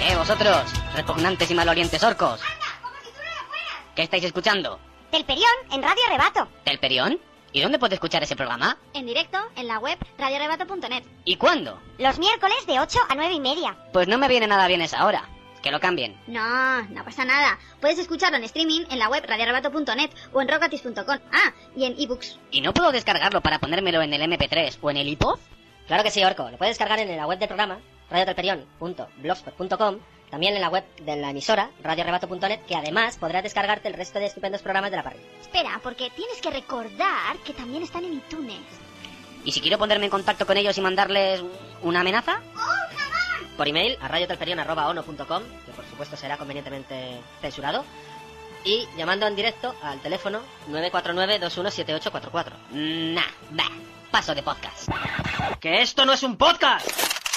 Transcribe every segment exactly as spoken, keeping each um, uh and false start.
Eh, vosotros, repugnantes y malolientes orcos. ¿Qué estáis escuchando? Telperión, en Radio Arrebato. ¿Telperión? ¿Y dónde puedo escuchar ese programa? En directo, en la web radio arrebato punto net. ¿Y cuándo? Los miércoles de ocho a nueve y media. Pues no me viene nada bien esa hora. Que lo cambien. No, no pasa nada. Puedes escucharlo en streaming en la web radio arrebato punto net o en rockatis punto com. Ah, y en ebooks. ¿Y no puedo descargarlo para ponérmelo en el eme pe tres o en el iPod? Claro que sí, Orco. Lo puedes descargar en la web del programa, radio telperión punto blogspot punto com, también en la web de la emisora, radio arrebato punto net, que además podrás descargarte el resto de estupendos programas de la parrilla. Espera, porque tienes que recordar que también están en iTunes. ¿Y si quiero ponerme en contacto con ellos y mandarles una amenaza? Por email a radio telperión arroba ono punto com, que por supuesto será convenientemente censurado, y llamando en directo al teléfono nueve cuatro nueve, dos uno siete ocho cuatro cuatro. Nah, bah, paso de podcast. ¡Que esto no es un podcast!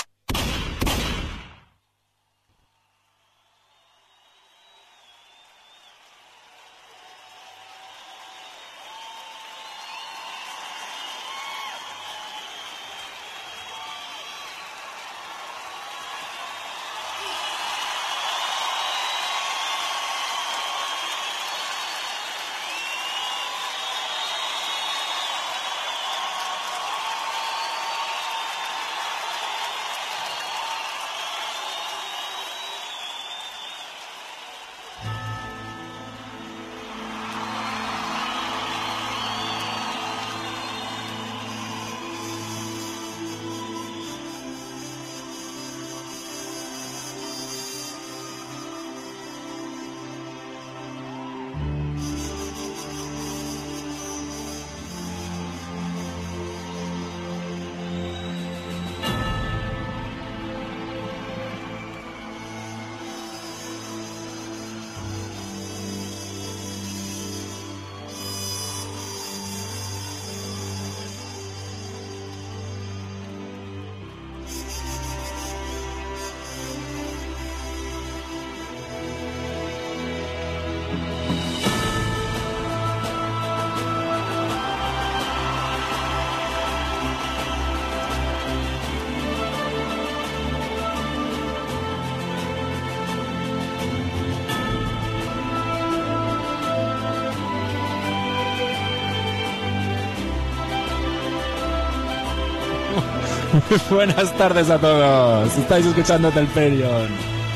Buenas tardes a todos. Estáis escuchando Telperión.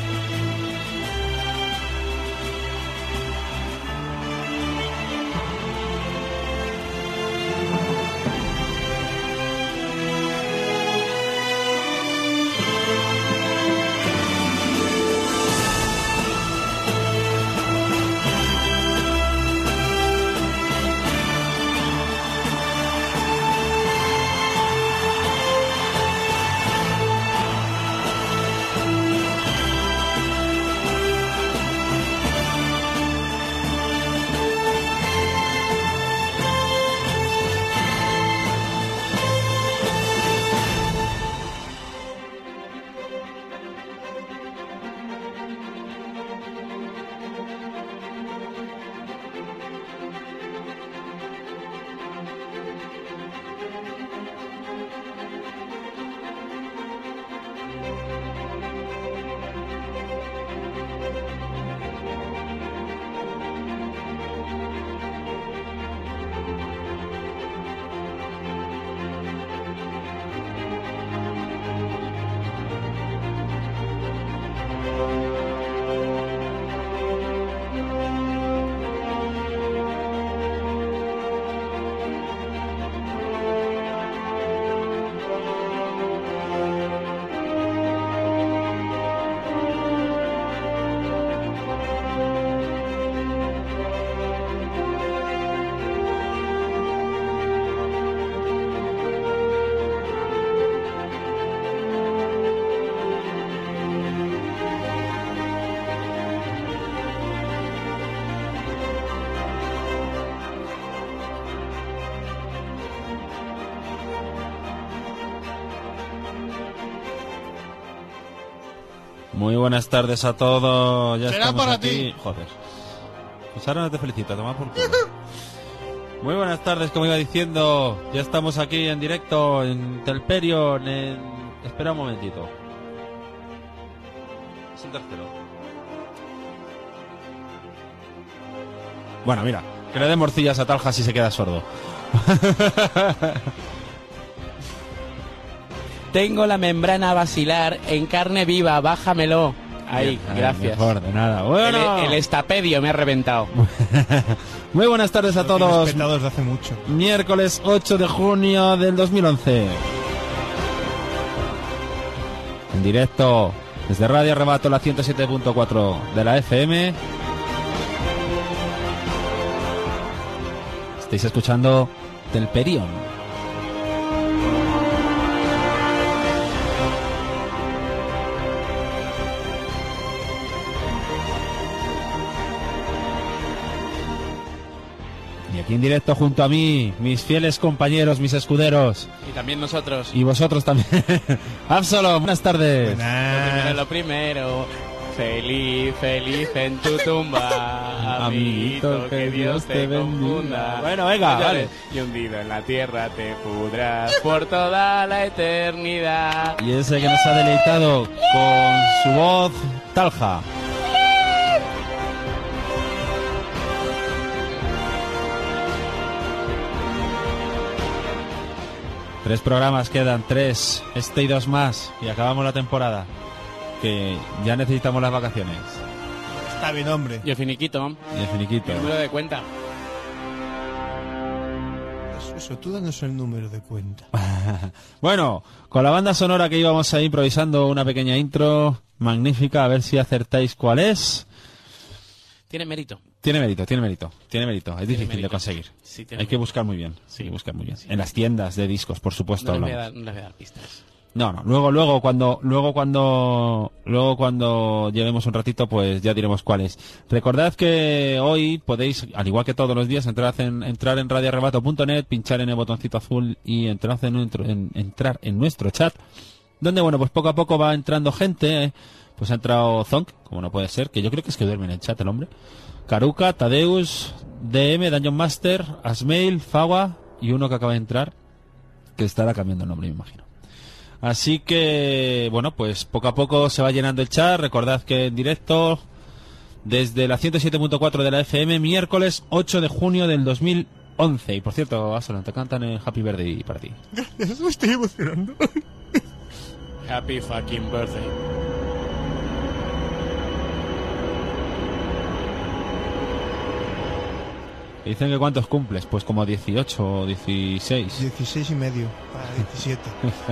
Muy buenas tardes a todos. Ya Será estamos para aquí. ti. Joder. Pues ahora no te felicito, toma por culo. Muy buenas tardes, como iba diciendo. Ya estamos aquí en directo en Telperión. En... Espera un momentito. Es el tercero. Bueno, mira, que le dé morcillas a Talja si se queda sordo. Tengo la membrana basilar en carne viva, bájamelo. Ahí, Ay, gracias. Mejor de nada. Bueno. El, el estapedio me ha reventado. Muy buenas tardes a Lo todos. he respetado desde hace mucho. Miércoles ocho de junio del dos mil once. En directo desde Radio Arrebato, la ciento siete punto cuatro de la F M. Estáis escuchando Telperion. Y aquí en directo junto a mí, mis fieles compañeros, mis escuderos. Y también nosotros. Y vosotros también. Absalom, buenas tardes. Buenas. Lo primero, lo primero. Feliz, feliz en tu tumba, amiguito, que Dios te confunda. Bueno, venga, Ya vale. ves, y hundido en la tierra te pudrás por toda la eternidad. Y ese que nos ha deleitado con su voz, Talja. Tres programas quedan, tres, este y dos más, y acabamos la temporada. Que ya necesitamos las vacaciones. Está bien, hombre. Y el finiquito, Y el finiquito. el número de cuenta. Eso, eso, tú danos el número de cuenta. Bueno, con la banda sonora que íbamos ahí improvisando una pequeña intro magnífica, a ver si acertáis cuál es. Tiene mérito. Tiene mérito, tiene mérito, tiene mérito. Es difícil mérito. de conseguir. Sí, tiene Hay que mérito. buscar muy bien. Sí. Hay que buscar muy bien. Sí. En las tiendas de discos, por supuesto. No les, voy a hablamos. dar, no les voy a dar pistas. No, no. Luego, luego cuando, luego cuando, luego cuando llevemos un ratito, pues ya diremos cuál es. Recordad que hoy podéis, al igual que todos los días, entrar en, entrar en radio arrebato punto net, pinchar en el botoncito azul y entrar en, nuestro- en- entrar en nuestro chat, donde bueno, pues poco a poco va entrando gente. eh. Pues ha entrado Zonk, como no puede ser, que yo creo que es que duerme en el chat el hombre. Karuka, Tadeus, D M, Dungeon Master, Asmail, Fawa y uno que acaba de entrar, que estará cambiando el nombre, me imagino. Así que, bueno, pues poco a poco se va llenando el chat. Recordad que en directo desde la ciento siete punto cuatro de la F M, miércoles ocho de junio del dos mil once. Y por cierto, Absalom, te cantan el Happy Birthday para ti. Gracias, me estoy emocionando. Happy fucking birthday. Dicen que cuántos cumples, pues como dieciocho o dieciséis. dieciséis y medio para diecisiete.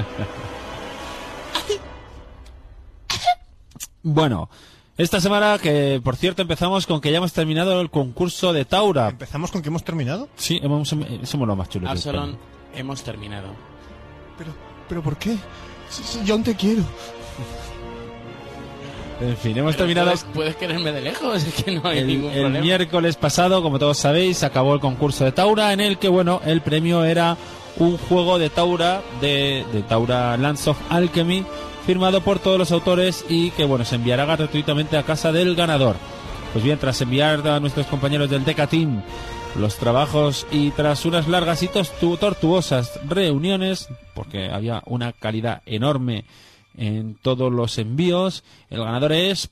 Bueno, esta semana que, por cierto, empezamos con que ya hemos terminado el concurso de Taura. ¿Empezamos con que hemos terminado? Sí, hemos, somos los más chulos. de Absalom, España. hemos terminado. Pero, ¿pero por qué? Si, si yo aún te quiero. En fin, hemos Pero terminado... Puedes, puedes quererme de lejos, es que no hay El, ningún el problema. miércoles pasado, como todos sabéis, acabó el concurso de Taura, en el que, bueno, el premio era un juego de Taura, de, de Taura Lands of Alchemy, firmado por todos los autores y que, bueno, se enviará gratuitamente a casa del ganador. Pues bien, tras enviar a nuestros compañeros del Deca Team los trabajos y tras unas largas y tortu- tortuosas reuniones, porque había una calidad enorme en todos los envíos, el ganador es...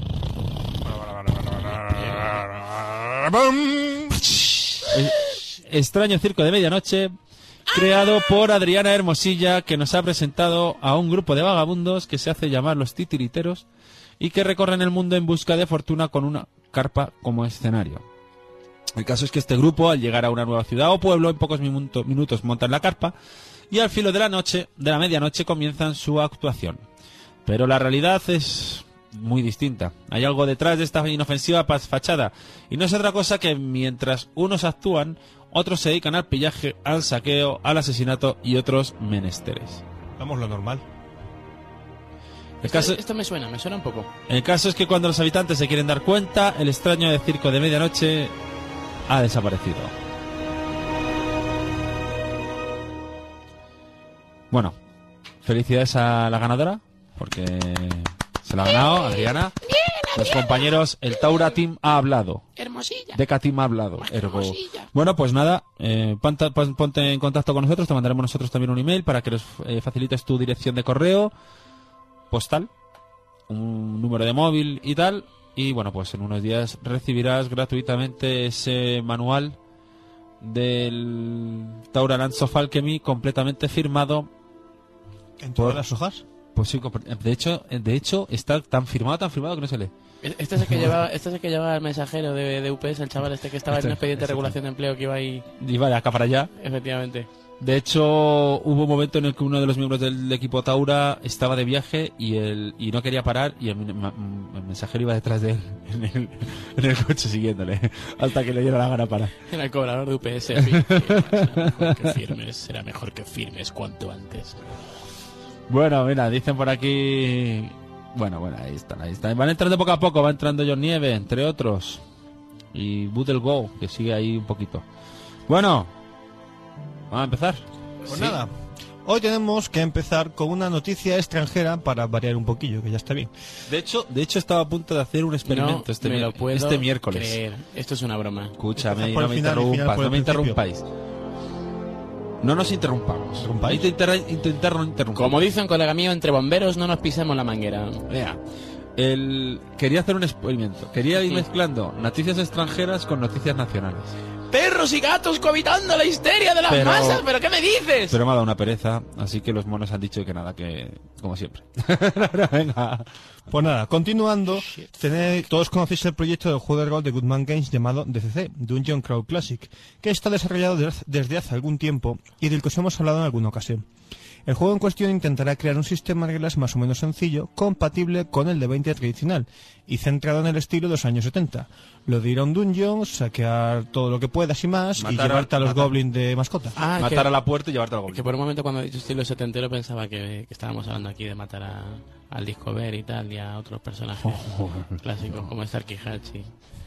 Eh, Extraño Circo de Medianoche, creado por Adriana Hermosilla, que nos ha presentado a un grupo de vagabundos que se hace llamar los titiriteros y que recorren el mundo en busca de fortuna con una carpa como escenario. El caso es que este grupo, al llegar a una nueva ciudad o pueblo, en pocos minuto- minutos montan la carpa y al filo de la noche, de la medianoche, comienzan su actuación. Pero la realidad es muy distinta. Hay algo detrás de esta inofensiva fachada y no es otra cosa que mientras unos actúan, otros se dedican al pillaje, al saqueo, al asesinato y otros menesteres. Vamos, lo normal. El Esto, caso, esto me suena, me suena un poco. el caso es que cuando los habitantes se quieren dar cuenta, el extraño de Circo de Medianoche ha desaparecido. Bueno, felicidades a la ganadora, porque se la ha ganado Adriana. Los compañeros, el Taura Team ha hablado. Hermosilla. Deca Team ha hablado. Ergo. Hermosilla. Bueno, pues nada, eh, ponte, pon- ponte en contacto con nosotros, te mandaremos nosotros también un email para que nos eh, facilites tu dirección de correo postal, un un número de móvil y tal. Y bueno, pues en unos días recibirás gratuitamente ese manual del Taura Lands of Alchemy completamente firmado. ¿En todas por... las hojas? Pues sí, de hecho, de hecho está tan firmado, tan firmado que no se lee. Este es el que llevaba, este es el que llevaba el mensajero de, de U P S, el chaval este que estaba Este, en un expediente este, de regulación de empleo que iba ahí. Iba de acá para allá. Efectivamente. De hecho, hubo un momento en el que uno de los miembros del equipo Taura estaba de viaje y el y no quería parar y el, el mensajero iba detrás de él en el, en el coche siguiéndole hasta que le diera la gana parar. Era el cobrador de U P S. Será mejor que firmes, será mejor que firmes cuanto antes. Bueno, mira, dicen por aquí... Bueno, bueno, ahí están, ahí están. Van entrando poco a poco, va entrando John Nieve, entre otros. Y Boodle Go, que sigue ahí un poquito. Bueno, vamos a empezar. Pues Sí. nada, hoy tenemos que empezar con una noticia extranjera para variar un poquillo, que ya está bien. De hecho, de hecho estaba a punto de hacer un experimento No este, me mi- lo puedo este miércoles. creer. Esto es una broma. Escúchame, Empezar por no el me final y final interrumpas, por el no me principio. interrumpáis. No nos interrumpamos. ¿Interrumpáis? Intentar, intentar no interrumpir. Como dice un colega mío, entre bomberos no nos pisemos la manguera. Vea, el... quería hacer un experimento. Quería ir mezclando noticias extranjeras con noticias nacionales. Perros y gatos cohabitando la histeria de las Pero- masas, ¿pero qué me dices? Pero me ha dado una pereza, así que los monos han dicho que nada, que como siempre. Venga. Pues nada, continuando, tenéis- todos conocéis el proyecto del juego de rol de Goodman Games llamado D C C, Dungeon Crawl Classic, que está desarrollado des- desde hace algún tiempo y del que os hemos hablado en alguna ocasión. El juego en cuestión intentará crear un sistema de reglas más o menos sencillo, compatible con el de veinte tradicional y centrado en el estilo de los años setenta. Lo de ir a un dungeon, saquear todo lo que puedas y más, Matar y a- llevarte a los matar. goblins de mascota. Ah, Matar que, a la puerta y llevarte al que goblin. por un momento cuando he dicho estilo setentero pensaba que, que estábamos hablando aquí de matar a, al Discover y tal, y a otros personajes clásicos como Starkey Hatch.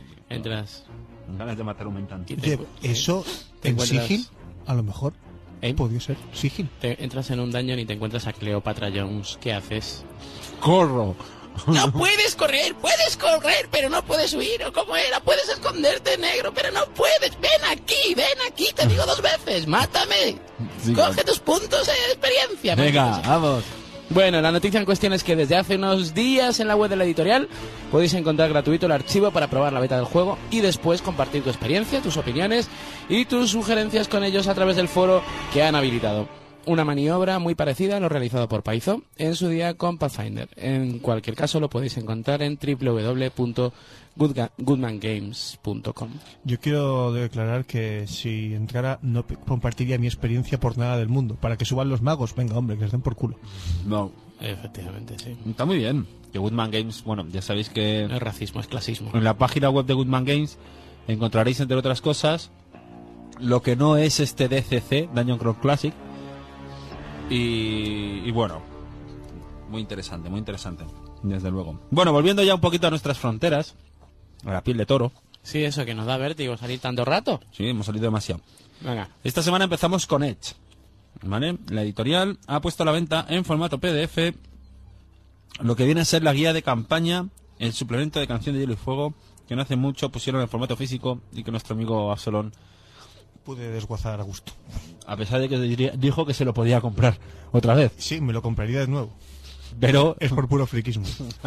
Entras Ganas de matar un y mentante. te, Oye, eso te en encuentras- Sigil, a lo mejor, ¿Eh? podría ser Sigil. te entras en un dungeon y te encuentras a Cleopatra Jones. ¿Qué haces? ¡Corro! No puedes correr, puedes correr, pero no puedes huir, o como era, puedes esconderte, negro, pero no puedes. Ven aquí, ven aquí, te digo dos veces, mátame. Sí, Coge tus puntos de experiencia. Venga, maldito sea. vamos. Bueno, la noticia en cuestión es que desde hace unos días en la web de la editorial podéis encontrar gratuito el archivo para probar la beta del juego y después compartir tu experiencia, tus opiniones y tus sugerencias con ellos a través del foro que han habilitado. Una maniobra muy parecida a lo realizado por Paizo en su día con Pathfinder. En cualquier caso lo podéis encontrar en w w w punto goodman games punto com. Yo quiero declarar que si entrara no pe- compartiría mi experiencia por nada del mundo. Para que suban los magos, venga hombre, que les den por culo. No, Efectivamente, sí. está muy bien. Que Goodman Games, bueno, ya sabéis que No es racismo, es clasismo. en la página web de Goodman Games encontraréis, entre otras cosas, lo que no es este D C C, Dungeon Crawl Classic. Y, y bueno, muy interesante, muy interesante, desde luego. Bueno, volviendo ya un poquito a nuestras fronteras, a la piel de toro. Sí, eso que nos da vértigo salir tanto rato. Sí, hemos salido demasiado. Venga. Esta semana empezamos con Edge, ¿vale? La editorial ha puesto a la venta en formato P D F lo que viene a ser la guía de campaña, el suplemento de Canción de Hielo y Fuego, que no hace mucho pusieron en formato físico y que nuestro amigo Absalón, Pude desguazar a gusto. a pesar de que diría- dijo que se lo podía comprar otra vez, Sí, me lo compraría de nuevo. pero Es por puro friquismo.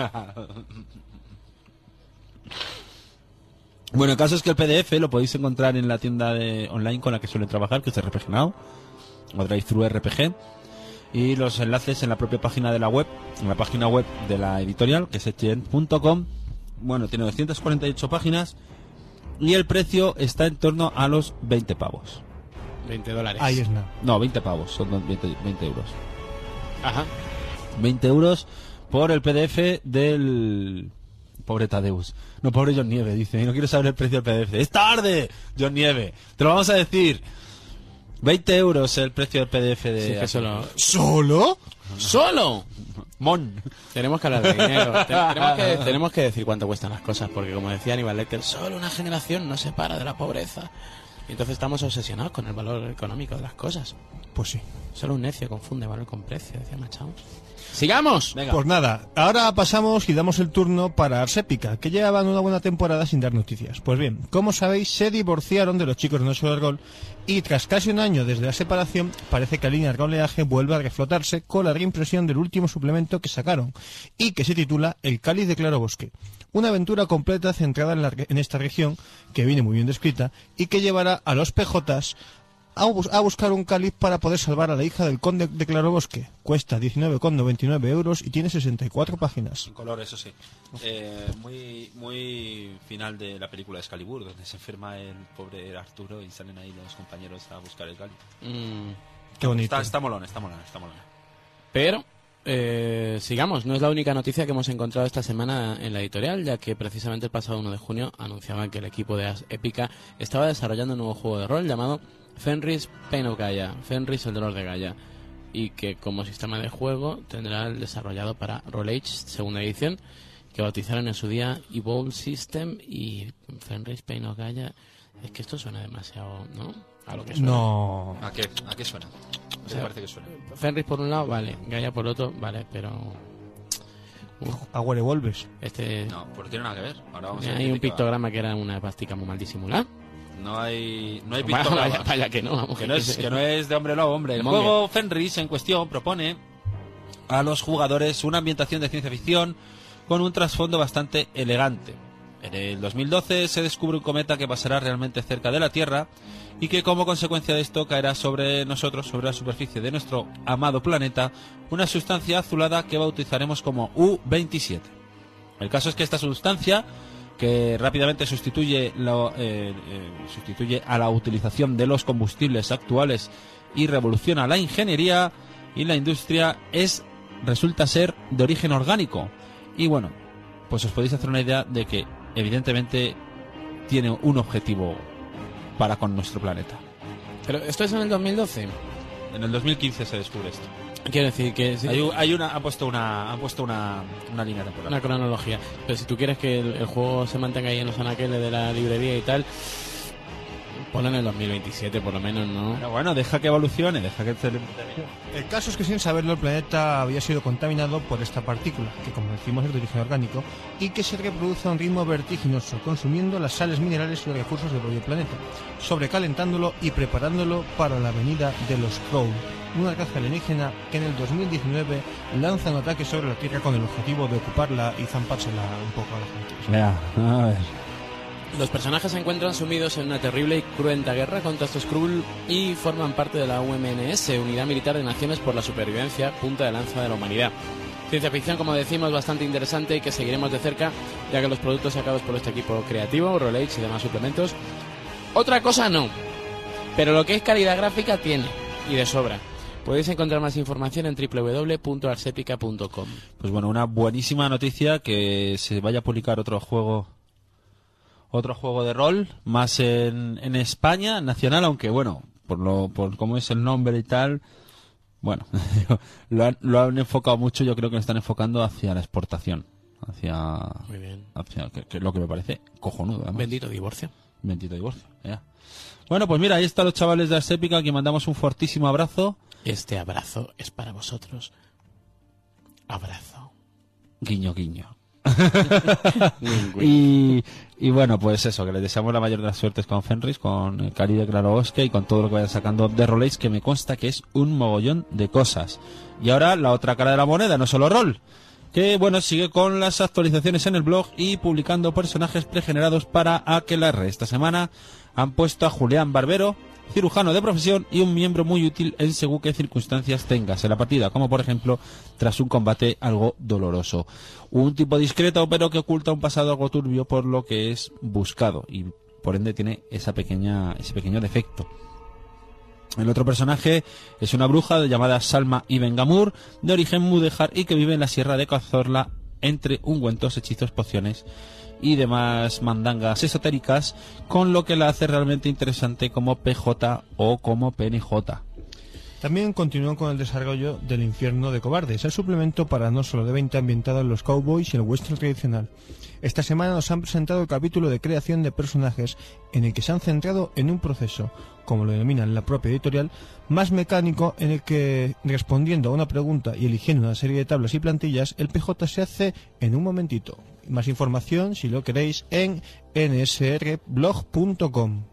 bueno, el caso es que el P D F lo podéis encontrar en la tienda de online con la que suelen trabajar, que es R P G Now, o Drive-Thru R P G, y los enlaces en la propia página de la web, en la página web de la editorial, que es edge punto com. Bueno, tiene doscientas cuarenta y ocho páginas y el precio está en torno a los veinte pavos. veinte dólares. Ahí es nada. No, veinte pavos, son veinte, veinte euros. Ajá. veinte euros por el P D F del... Pobre Tadeus. No, pobre John Nieve, dice. Y no quiero saber el precio del P D F. ¡Es tarde, John Nieve! Te lo vamos a decir. veinte euros el precio del P D F de... Sí, es que solo... ¿Solo? ¡Solo! Mon. Tenemos que hablar de dinero. Ten- tenemos, que, tenemos que decir cuánto cuestan las cosas, porque como decía Aníbal Lecter, solo una generación no se para de la pobreza. Y entonces estamos obsesionados con el valor económico de las cosas. Pues sí. Solo un necio confunde valor con precio, decía Machado. ¡Sigamos! Venga. Pues nada, ahora pasamos y damos el turno para Ars Epica, que llevaban una buena temporada sin dar noticias. Pues bien, como sabéis, se divorciaron de los chicos de No Solo Argol y tras casi un año desde la separación, parece que la línea Argoleaje vuelve a reflotarse con la reimpresión del último suplemento que sacaron y que se titula El Cáliz de Clarobosque. Una aventura completa centrada en, la, en esta región, que viene muy bien descrita, y que llevará a los P Js a, bus a buscar un cáliz para poder salvar a la hija del conde de Clarobosque. Cuesta diecinueve con noventa y nueve euros y tiene sesenta y cuatro páginas. En color, eso sí. Eh, muy muy final de la película de Excalibur, donde se enferma el pobre Arturo y salen ahí los compañeros a buscar el cáliz. Mm, Qué bonito. Está, está molón, está molón, está molón. pero, eh, sigamos. No es la única noticia que hemos encontrado esta semana en la editorial, ya que precisamente el pasado uno de junio anunciaban que el equipo de Ars Epica estaba desarrollando un nuevo juego de rol llamado Fenris Pain of Gaia, Fenris el dolor de Gaia, y que como sistema de juego tendrá el desarrollado para Roll Age segunda edición, que bautizaron en su día Evolve System. Y Fenris Pain of Gaia, es que esto suena demasiado, ¿no? A lo que suena. No. ¿A qué, a qué suena? O sea, Me parece que suena. Fenris por un lado, vale, Gaia por otro, vale, pero uf, A Werewolves. este No, pues no tiene nada que ver. Ahora vamos a hay ver un qué va. pictograma que era una pastica muy mal disimulada. No hay, no hay Vaya, pictograma. vaya, vaya que no, vamos, Que no es, que no es de hombre lobo, hombre. El Monger. juego Fenris en cuestión propone a los jugadores una ambientación de ciencia ficción con un trasfondo bastante elegante. En el dos mil doce se descubre un cometa que pasará realmente cerca de la Tierra y que como consecuencia de esto caerá sobre nosotros, sobre la superficie de nuestro amado planeta, una sustancia azulada que bautizaremos como U veintisiete. El caso es que esta sustancia, que rápidamente sustituye, lo, eh, eh, sustituye a la utilización de los combustibles actuales y revoluciona la ingeniería y la industria, es resulta ser de origen orgánico. Y bueno, pues os podéis hacer una idea de que evidentemente tiene un objetivo para con nuestro planeta. Pero esto es en el dos mil doce. En el dos mil quince se descubre esto. Quiero decir que sí, Hay, un- hay una, han puesto una, han puesto una, una línea temporal. una cronología. Pero si tú quieres que el, el juego se mantenga ahí en los anaqueles de la librería y tal, ponlo en el dos mil veintisiete por lo menos, ¿no? Pero bueno, deja que evolucione, deja que se le... El caso es que sin saberlo el planeta había sido contaminado por esta partícula, que como decimos es de origen orgánico, y que se reproduce a un ritmo vertiginoso, consumiendo las sales minerales y los recursos del propio planeta, sobrecalentándolo y preparándolo para la venida de los Crow, una raza alienígena que en el dos mil diecinueve lanza un ataque sobre la Tierra con el objetivo de ocuparla y zampársela un poco a la gente. Vea, a ver. Los personajes se encuentran sumidos en una terrible y cruenta guerra contra estos Skrull y forman parte de la U M N S, Unidad Militar de Naciones por la Supervivencia, punta de lanza de la humanidad. Ciencia ficción, como decimos, bastante interesante y que seguiremos de cerca, ya que los productos sacados por este equipo creativo, Roll Age y demás suplementos, otra cosa no, pero lo que es calidad gráfica tiene, y de sobra. Podéis encontrar más información en doble u doble u doble u punto arsepica punto com. Pues bueno, una buenísima noticia que se vaya a publicar otro juego otro juego de rol más en, en España, nacional, aunque bueno, por lo por cómo es el nombre y tal, bueno, lo han, lo han enfocado mucho, yo creo que lo están enfocando hacia la exportación, hacia Muy bien. hacia que, que es lo que me parece cojonudo, además. Bendito divorcio. Bendito divorcio, ya. Bueno, pues mira, ahí están los chavales de Arsépica, a quien mandamos un fortísimo abrazo. Este abrazo es para vosotros. Abrazo. Guiño, guiño. y, y bueno, pues eso, que les deseamos la mayor de las suertes con Fenris, con el Cari de Clarobosque y con todo lo que vayan sacando de Roll, que me consta que es un mogollón de cosas. Y ahora la otra cara de la moneda, no solo Roll, que bueno, sigue con las actualizaciones en el blog y publicando personajes pregenerados para Aquelarre. Esta semana han puesto a Julián Barbero, cirujano de profesión y un miembro muy útil en según qué circunstancias tengas en la partida, como por ejemplo tras un combate algo doloroso. Un tipo discreto pero que oculta un pasado algo turbio, por lo que es buscado y por ende tiene esa pequeña, ese pequeño defecto. El otro personaje es una bruja llamada Salma Ibn Gamur, de origen mudéjar y que vive en la sierra de Cazorla entre ungüentos, hechizos, pociones y demás mandangas esotéricas, con lo que la hace realmente interesante como P J o como P N J. También continúan con el desarrollo del Infierno de Cobardes, el suplemento para no solo de veinte ambientado en los cowboys y el western tradicional. Esta semana nos han presentado el capítulo de creación de personajes en el que se han centrado en un proceso, como lo denominan la propia editorial, más mecánico, en el que, respondiendo a una pregunta y eligiendo una serie de tablas y plantillas, el P J se hace en un momentito. Más información, si lo queréis, en n s r blog punto com.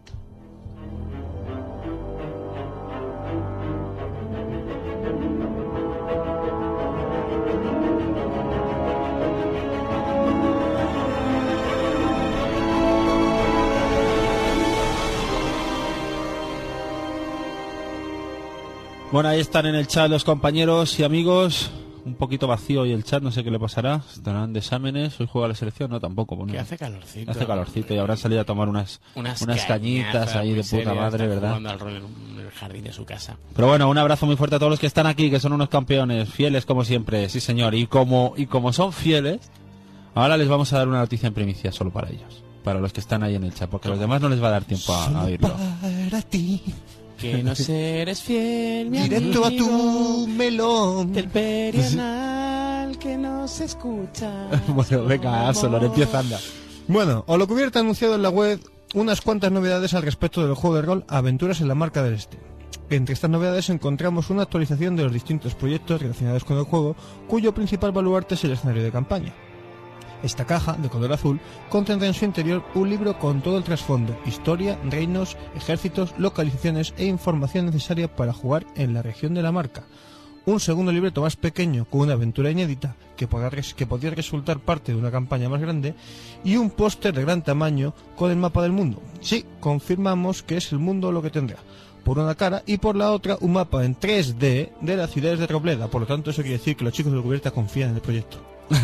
Bueno, ahí están en el chat los compañeros y amigos. Un poquito vacío hoy el chat, no sé qué le pasará. Estarán de exámenes. Hoy juega la selección, no, tampoco. Bueno, que hace calorcito. Hace calorcito y habrán salido a tomar unas, unas, unas cañitas ahí de puta madre, ¿verdad? Jugando al rol en el jardín de su casa. Pero bueno, un abrazo muy fuerte a todos los que están aquí, que son unos campeones, fieles como siempre, sí señor. Y como, y como son fieles, ahora les vamos a dar una noticia en primicia solo para ellos. Para los que están ahí en el chat, porque a los demás no les va a dar tiempo a, a oírlo. Para ti. Que no eres fiel, mi directo amigo, a tu melón del perianal que no se escucha. Bueno, venga, solo empieza, anda. Bueno, Holocubierta ha anunciado en la web unas cuantas novedades al respecto del juego de rol Aventuras en la Marca del Este. Entre estas novedades encontramos una actualización de los distintos proyectos relacionados con el juego, cuyo principal baluarte es el escenario de campaña. Esta caja, de color azul, contendrá en su interior un libro con todo el trasfondo, historia, reinos, ejércitos, localizaciones e información necesaria para jugar en la región de la marca. Un segundo libreto más pequeño con una aventura inédita, que, podrá res- que podría resultar parte de una campaña más grande, y un póster de gran tamaño con el mapa del mundo. Sí, confirmamos que es el mundo lo que tendrá. Por una cara y por la otra un mapa en tres D de las ciudades de Robleda. Por lo tanto, eso quiere decir que los chicos de Holocubierta confían en el proyecto. Nos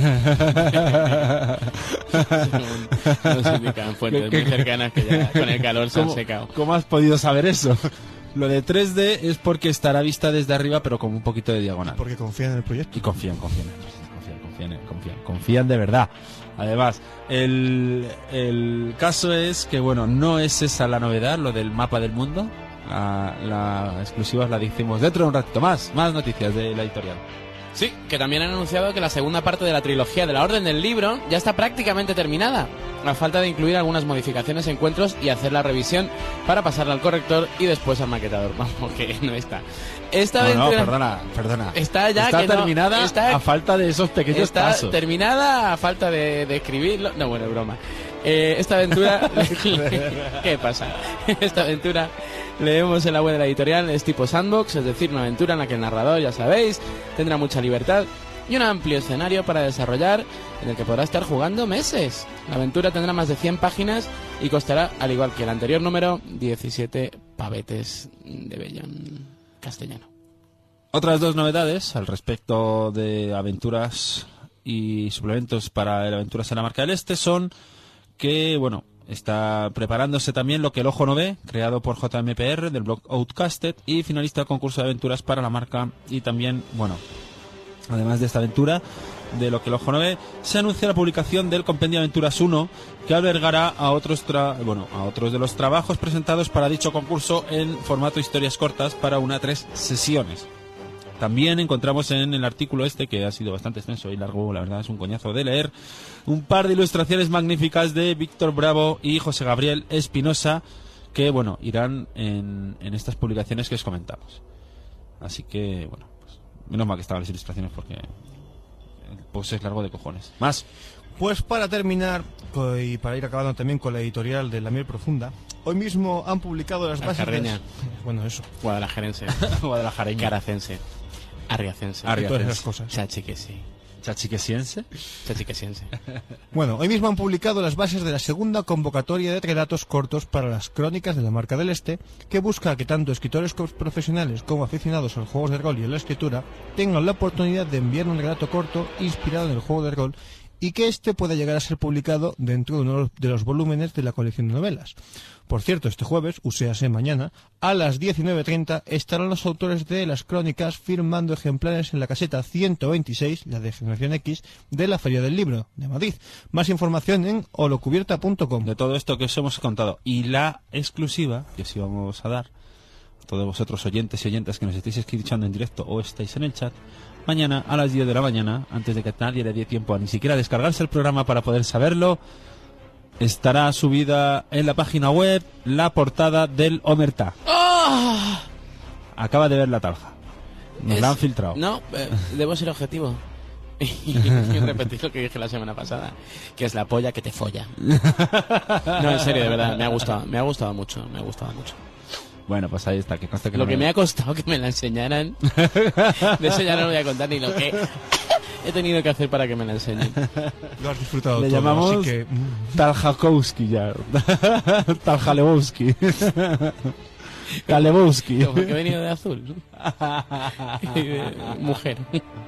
indican fuentes muy cercanas que ya con el calor se han secado. ¿Cómo has podido saber eso? Lo de tres D es porque estará vista desde arriba, pero con un poquito de diagonal. Porque confían en el proyecto. Y confían, confían en el proyecto, confían, confían, confían, confían de verdad. Además, el, el caso es que, bueno, no es esa la novedad, lo del mapa del mundo. La, la exclusiva la decimos dentro de un ratito más. Más noticias de la editorial. Sí, que también han anunciado que la segunda parte de la trilogía de la Orden del Libro ya está prácticamente terminada, a falta de incluir algunas modificaciones, encuentros y hacer la revisión para pasarla al corrector y después al maquetador. Vamos, que no está. Esta no, aventura... no, perdona, perdona. Está ya está que terminada no, está, a falta de esos pequeños está pasos. terminada a falta de, de escribirlo. No, bueno, es broma. Eh, esta aventura... ¿Qué pasa? Esta aventura... Leemos en la web de la editorial, es tipo sandbox, es decir, una aventura en la que el narrador, ya sabéis, tendrá mucha libertad y un amplio escenario para desarrollar en el que podrá estar jugando meses. La aventura tendrá más de cien páginas y costará, al igual que el anterior número, diecisiete pavetes de Bellón castellano. Otras dos novedades al respecto de aventuras y suplementos para el Aventuras en la Marca del Este son que, bueno, está preparándose también Lo que el ojo no ve, creado por J M P R del blog Outcasted y finalista del concurso de aventuras para la marca. Y también, bueno, además de esta aventura de Lo que el ojo no ve, se anuncia la publicación del Compendio de Aventuras uno, que albergará a otros tra- bueno, a otros de los trabajos presentados para dicho concurso en formato historias cortas para una tres sesiones. También encontramos en el artículo este, que ha sido bastante extenso y largo, la verdad es un coñazo de leer, un par de ilustraciones magníficas de Víctor Bravo y José Gabriel Espinosa, que, bueno, irán en, en estas publicaciones que os comentamos. Así que, bueno, pues, menos mal que estaban las ilustraciones porque el post es largo de cojones. Más. Pues para terminar, co- y para ir acabando también con la editorial de La Miel Profunda, hoy mismo han publicado las bases de... Alcarreña. Bueno, eso. Guadalajarense. Guadalajareña. Caracense. Arriacense. Y todas esas cosas. Chachiquesi. Chachiquesiense. Chachiquesiense. Bueno, hoy mismo han publicado las bases de la segunda convocatoria de relatos cortos para las crónicas de la Marca del Este, que busca que tanto escritores co- profesionales como aficionados a los juegos de rol y a la escritura tengan la oportunidad de enviar un relato corto inspirado en el juego de rol y que éste pueda llegar a ser publicado dentro de uno de los volúmenes de la colección de novelas. Por cierto, este jueves, o sea, mañana, a las diecinueve treinta, estarán los autores de las crónicas firmando ejemplares en la caseta ciento veintiséis, la de Generación X, de la Feria del Libro de Madrid. Más información en holocubierta punto com. De todo esto que os hemos contado y la exclusiva que os íbamos a dar, todos vosotros oyentes y oyentes que nos estáis escuchando en directo o estáis en el chat, mañana a las diez de la mañana, antes de que nadie le dé tiempo a ni siquiera descargarse el programa para poder saberlo, estará subida en la página web la portada del Omertá. ¡Oh! Acaba de ver la talja. Nos Es- la han filtrado. No, eh, debo ser objetivo. Y repetir lo que dije la semana pasada, que es la polla que te folla. No, en serio, de verdad, me ha gustado, me ha gustado mucho, me ha gustado mucho. Bueno, pues ahí está, que conste que Lo no que me ha costado que me la enseñaran, de eso ya no lo voy a contar, ni lo que he tenido que hacer para que me la enseñen. Lo has disfrutado Le todo, llamamos así que... mm, Taljakowski ya. Taljalewowski. Kalewowski. Como que he venido de azul. Y de mujer.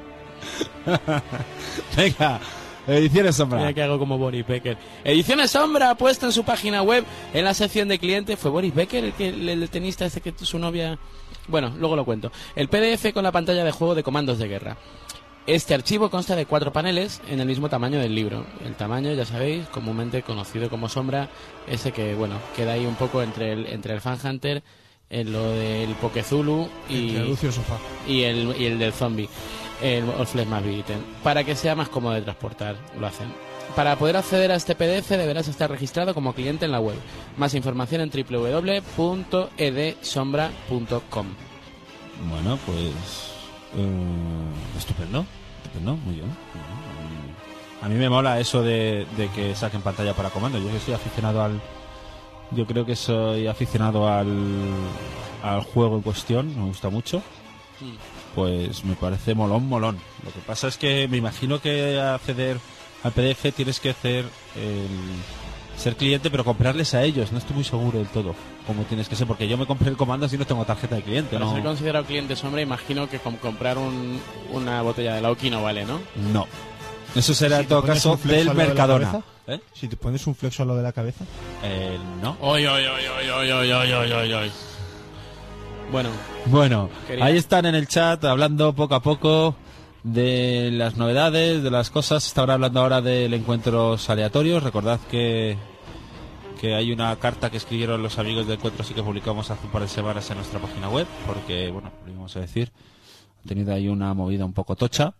Venga, Ediciones Sombra. Mira que hago como Boris Becker. Ediciones Sombra ha puesto en su página web, en la sección de clientes. ¿Fue Boris Becker el, que, el tenista este que su novia...? Bueno, luego lo cuento. El P D F con la pantalla de juego de comandos de guerra. Este archivo consta de cuatro paneles en el mismo tamaño del libro. El tamaño, ya sabéis, comúnmente conocido como sombra, ese que, bueno, queda ahí un poco entre el, entre el Fan Hunter, en lo del Pokezulu y, entre Lucio Sofá. y, el, y el del zombie, el Orfles más Beaten, para que sea más cómodo de transportar, lo hacen. Para poder acceder a este P D F deberás estar registrado como cliente en la web. Más información en w w w punto e d sombra punto com. Bueno, pues... eh, estupendo. Estupendo, muy bien. Muy bien. A mí me mola eso de, de que saquen pantalla para comando. Yo que soy aficionado al... Yo creo que soy aficionado al, al juego en cuestión. Me gusta mucho. Pues me parece molón, molón. Lo que pasa es que me imagino que acceder al P D F tienes que hacer el ser cliente, pero comprarles a ellos. No estoy muy seguro del todo cómo tienes que ser, porque yo me compré el comando si no tengo tarjeta de cliente. Para No, ser considerado cliente sombra, imagino que com- comprar un, una botella de Lauki no vale, ¿no? no. Eso será Si en te todo pones caso un flex del al lado de la Mercadona. cabeza. ¿Eh? Si te pones un flexo a lo de la cabeza. Eh, no. Oy, oy, oy, oy, oy, oy, oy, oy, oy, oy. Bueno, Bueno, Quería- ahí están en el chat hablando poco a poco de las novedades, de las cosas. Estaban hablando ahora del encuentros aleatorios. Recordad que que hay una carta que escribieron los amigos de Encuentros y que publicamos hace un par de semanas en nuestra página web, porque, bueno, lo íbamos a decir, han tenido ahí una movida un poco tocha.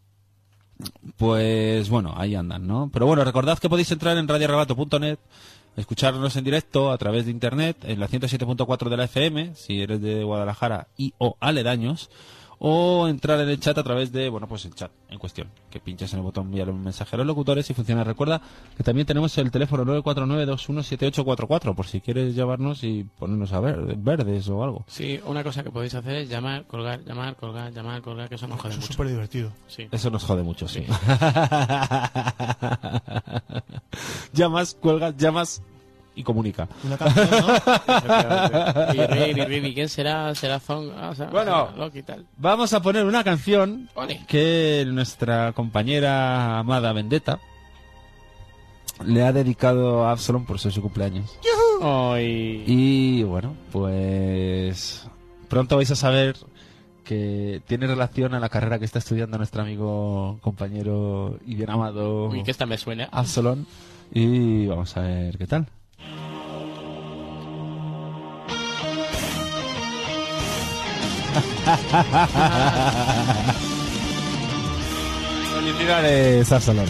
Pues bueno, ahí andan, ¿no? Pero bueno, recordad que podéis entrar en radio arrebato punto net, escucharnos en directo a través de internet en la ciento siete punto cuatro de la F M, si eres de Guadalajara y o aledaños, o entrar en el chat a través de, bueno, pues el chat en cuestión, que pinches en el botón enviar un mensaje a los locutores y funciona. Recuerda que también tenemos el teléfono nueve cuatro nueve, dos uno siete ocho cuatro cuatro, por si quieres llamarnos y ponernos a ver verdes o algo. sí, una cosa que podéis hacer es llamar, colgar, llamar, colgar, llamar, colgar, que eso nos jode Eso es mucho. súper divertido. Sí. Eso nos jode mucho, sí. Llamas, cuelgas, llamas y comunica. Una canción, ¿no? Efectivamente. Y Rin, y Rin, ¿y quién será? ¿Será Zong? Ah, o sea, Bueno. será Loki y tal. Vamos a poner una canción Ole. que nuestra compañera amada Vendetta le ha dedicado a Absalom por ser su cumpleaños. Ay. Y bueno, pues pronto vais a saber que tiene relación a la carrera que está estudiando nuestro amigo, compañero y bien amado Uy, que esta me suena. Absalom. Y vamos a ver qué tal. Felicidades, Absalom.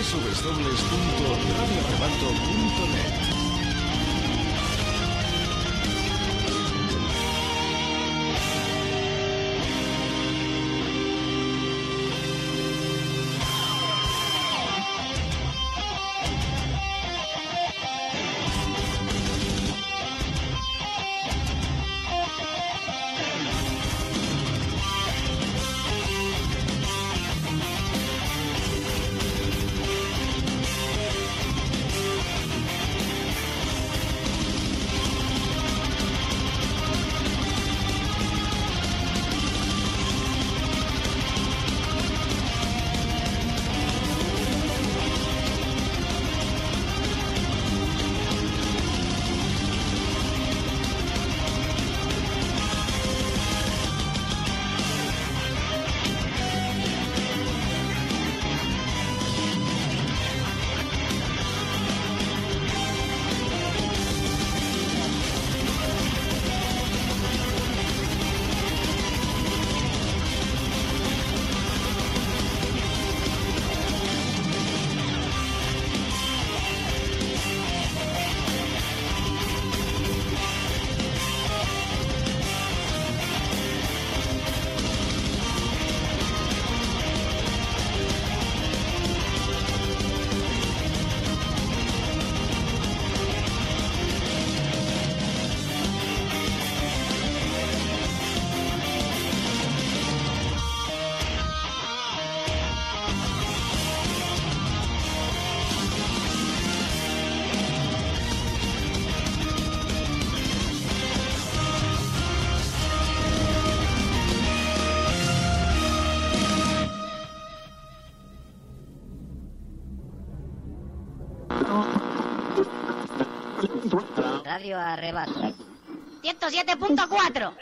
w w w punto radio arrebato punto net. Radio Arrebato. ciento siete punto cuatro.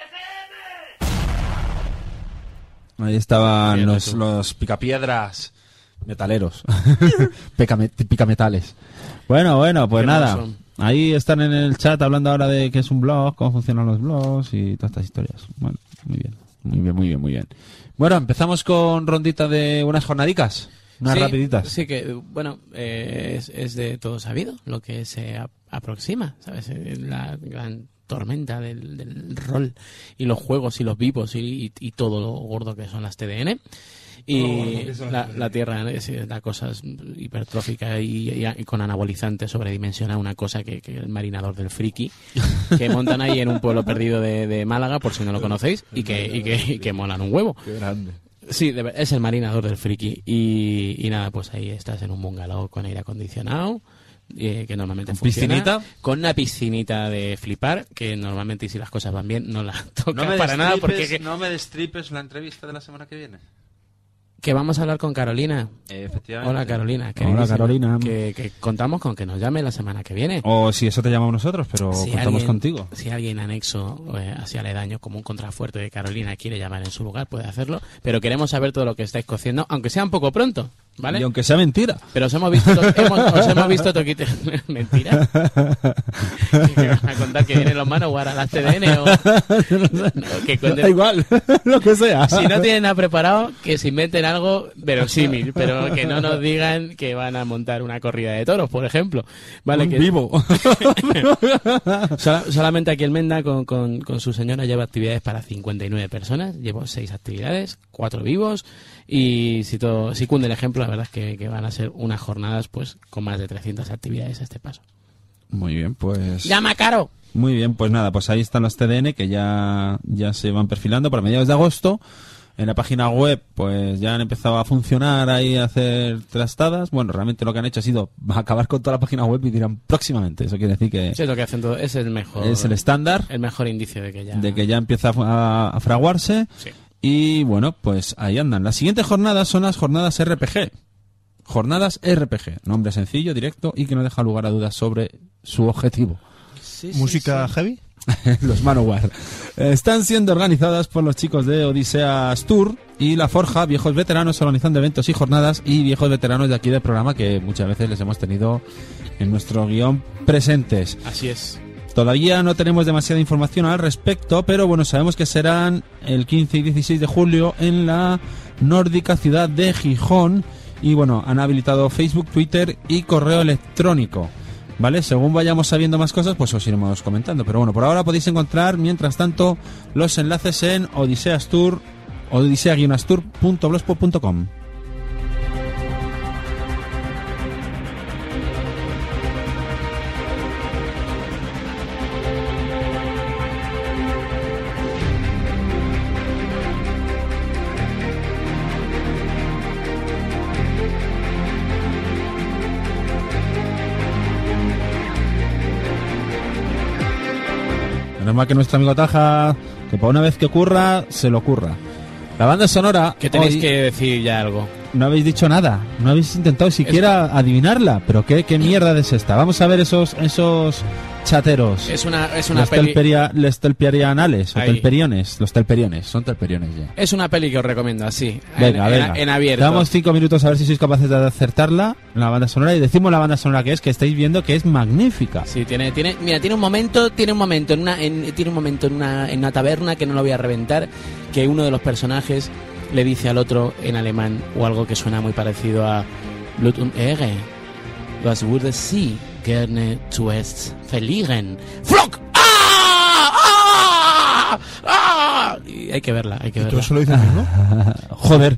Ahí estaban Bien, los, tú. los picapiedras metaleros. Picame- Picametales. Bueno, bueno, pues Qué nada. hermoso. Ahí están en el chat hablando ahora de qué es un blog, cómo funcionan los blogs y todas estas historias. Bueno, muy bien. Muy bien, muy bien, muy bien. Bueno, empezamos con rondita de unas jornadicas. Unas Sí, rapiditas. Sí, que, bueno, eh, es, es de todo sabido lo que se ap- aproxima, ¿sabes? Eh, La gran tormenta del, del rol y los juegos y los vivos y, y, y todo lo gordo que son las T D N. Y la, la Tierra es, da cosas hipertróficas y, y, y con anabolizantes sobredimensiona una cosa que, que el marinador del friki, que montan ahí en un pueblo perdido de, de Málaga, por si no lo conocéis, y que, y que, y que molan un huevo. Qué grande. Sí, de ver- es el marinador del friki. Y, y nada, pues ahí estás en un bungalow con aire acondicionado, eh, que normalmente ¿Con funciona. piscinita? Con una piscinita de flipar, que normalmente, y si las cosas van bien, no la tocas No me para nada, destripes- porque no me destripes la entrevista de la semana que viene. que vamos a hablar con Carolina. Eh, efectivamente. Hola, Carolina. Hola, queridísima. Carolina. Que, que contamos con que nos llame la semana que viene. O si eso te llamamos nosotros, pero Si contamos alguien- contigo. Si alguien anexo eh, hacia aledaño, como un contrafuerte de Carolina, quiere llamar en su lugar, puede hacerlo. Pero queremos saber todo lo que estáis cociendo, aunque sea un poco pronto, ¿vale? Y aunque sea mentira. Pero os hemos visto, to- hemos, os hemos visto toquite. Mentira. ¿Qué vas a contar que vienen los Manowar a las T D N o No, que cuenten- Da igual, lo que sea. Si no tienen nada preparado, que se inventen algo verosímil, pero que no nos digan que van a montar una corrida de toros, por ejemplo. Vale, Un que vivo. Sola- solamente aquí el Menda con, con, con su señora lleva actividades para cincuenta y nueve personas, llevo seis actividades, cuatro vivos, y si todo, si cunde el ejemplo, la verdad es que, que van a ser unas jornadas pues con más de trescientas actividades a este paso. Muy bien, pues... ¡Llama, Caro! Muy bien, pues nada, pues ahí están los T D N que ya, ya se van perfilando para mediados de agosto. En la página web, pues ya han empezado a funcionar ahí, a hacer trastadas. Bueno, realmente lo que han hecho ha sido acabar con toda la página web y dirán próximamente. Eso quiere decir que Eso es lo que hacen todo, es el mejor, es el estándar el mejor indicio de que ya... de que ya empieza a, a fraguarse. Sí. Y bueno, pues ahí andan. Las siguientes jornadas son las jornadas R P G. Jornadas R P G. Nombre sencillo, directo y que no deja lugar a dudas sobre su objetivo. Sí, sí, ¿Música sí. heavy? Los Manowar. Están siendo organizadas por los chicos de Odiseas Tour y La Forja, viejos veteranos organizando eventos y jornadas y viejos veteranos de aquí del programa que muchas veces les hemos tenido en nuestro guión presentes. Así es. Todavía no tenemos demasiada información al respecto, pero bueno, sabemos que serán el quince y dieciséis de julio en la nórdica ciudad de Gijón Y bueno, han habilitado Facebook, Twitter y correo electrónico. ¿Vale? Según vayamos sabiendo más cosas, pues os iremos comentando. Pero bueno, por ahora podéis encontrar, mientras tanto, los enlaces en Odiseas Tour, odisea guion astur punto blogspot punto com. Normal que nuestro amigo Taja, que por una vez que ocurra, se lo ocurra. La banda sonora... Que tenéis hoy, que decir ya algo. No habéis dicho nada, no habéis intentado siquiera es... adivinarla, pero qué, qué mierda es esta. Vamos a ver esos esos chateros. Es una, es una los peli... Telperia, los telperianales, o Ahí. telperiones, los telperiones, son telperiones ya. Es una peli que os recomiendo, así, Venga, en, venga. en, en abierto. Damos cinco minutos a ver si sois capaces de acertarla, la banda sonora, y decimos la banda sonora que es, que estáis viendo que es magnífica. Sí, tiene, tiene, mira, tiene un momento, tiene un momento en una, en, tiene un momento en una, en una taberna que no lo voy a reventar, que uno de los personajes le dice al otro en alemán o algo que suena muy parecido a Blut und Ehre. Was würde sie gerne zuerst verlieren? Flock. ¡Ah! ¡Ah! ¡Ah! Y hay que verla, hay que ¿Y verla. tú eso lo dices mismo? Joder.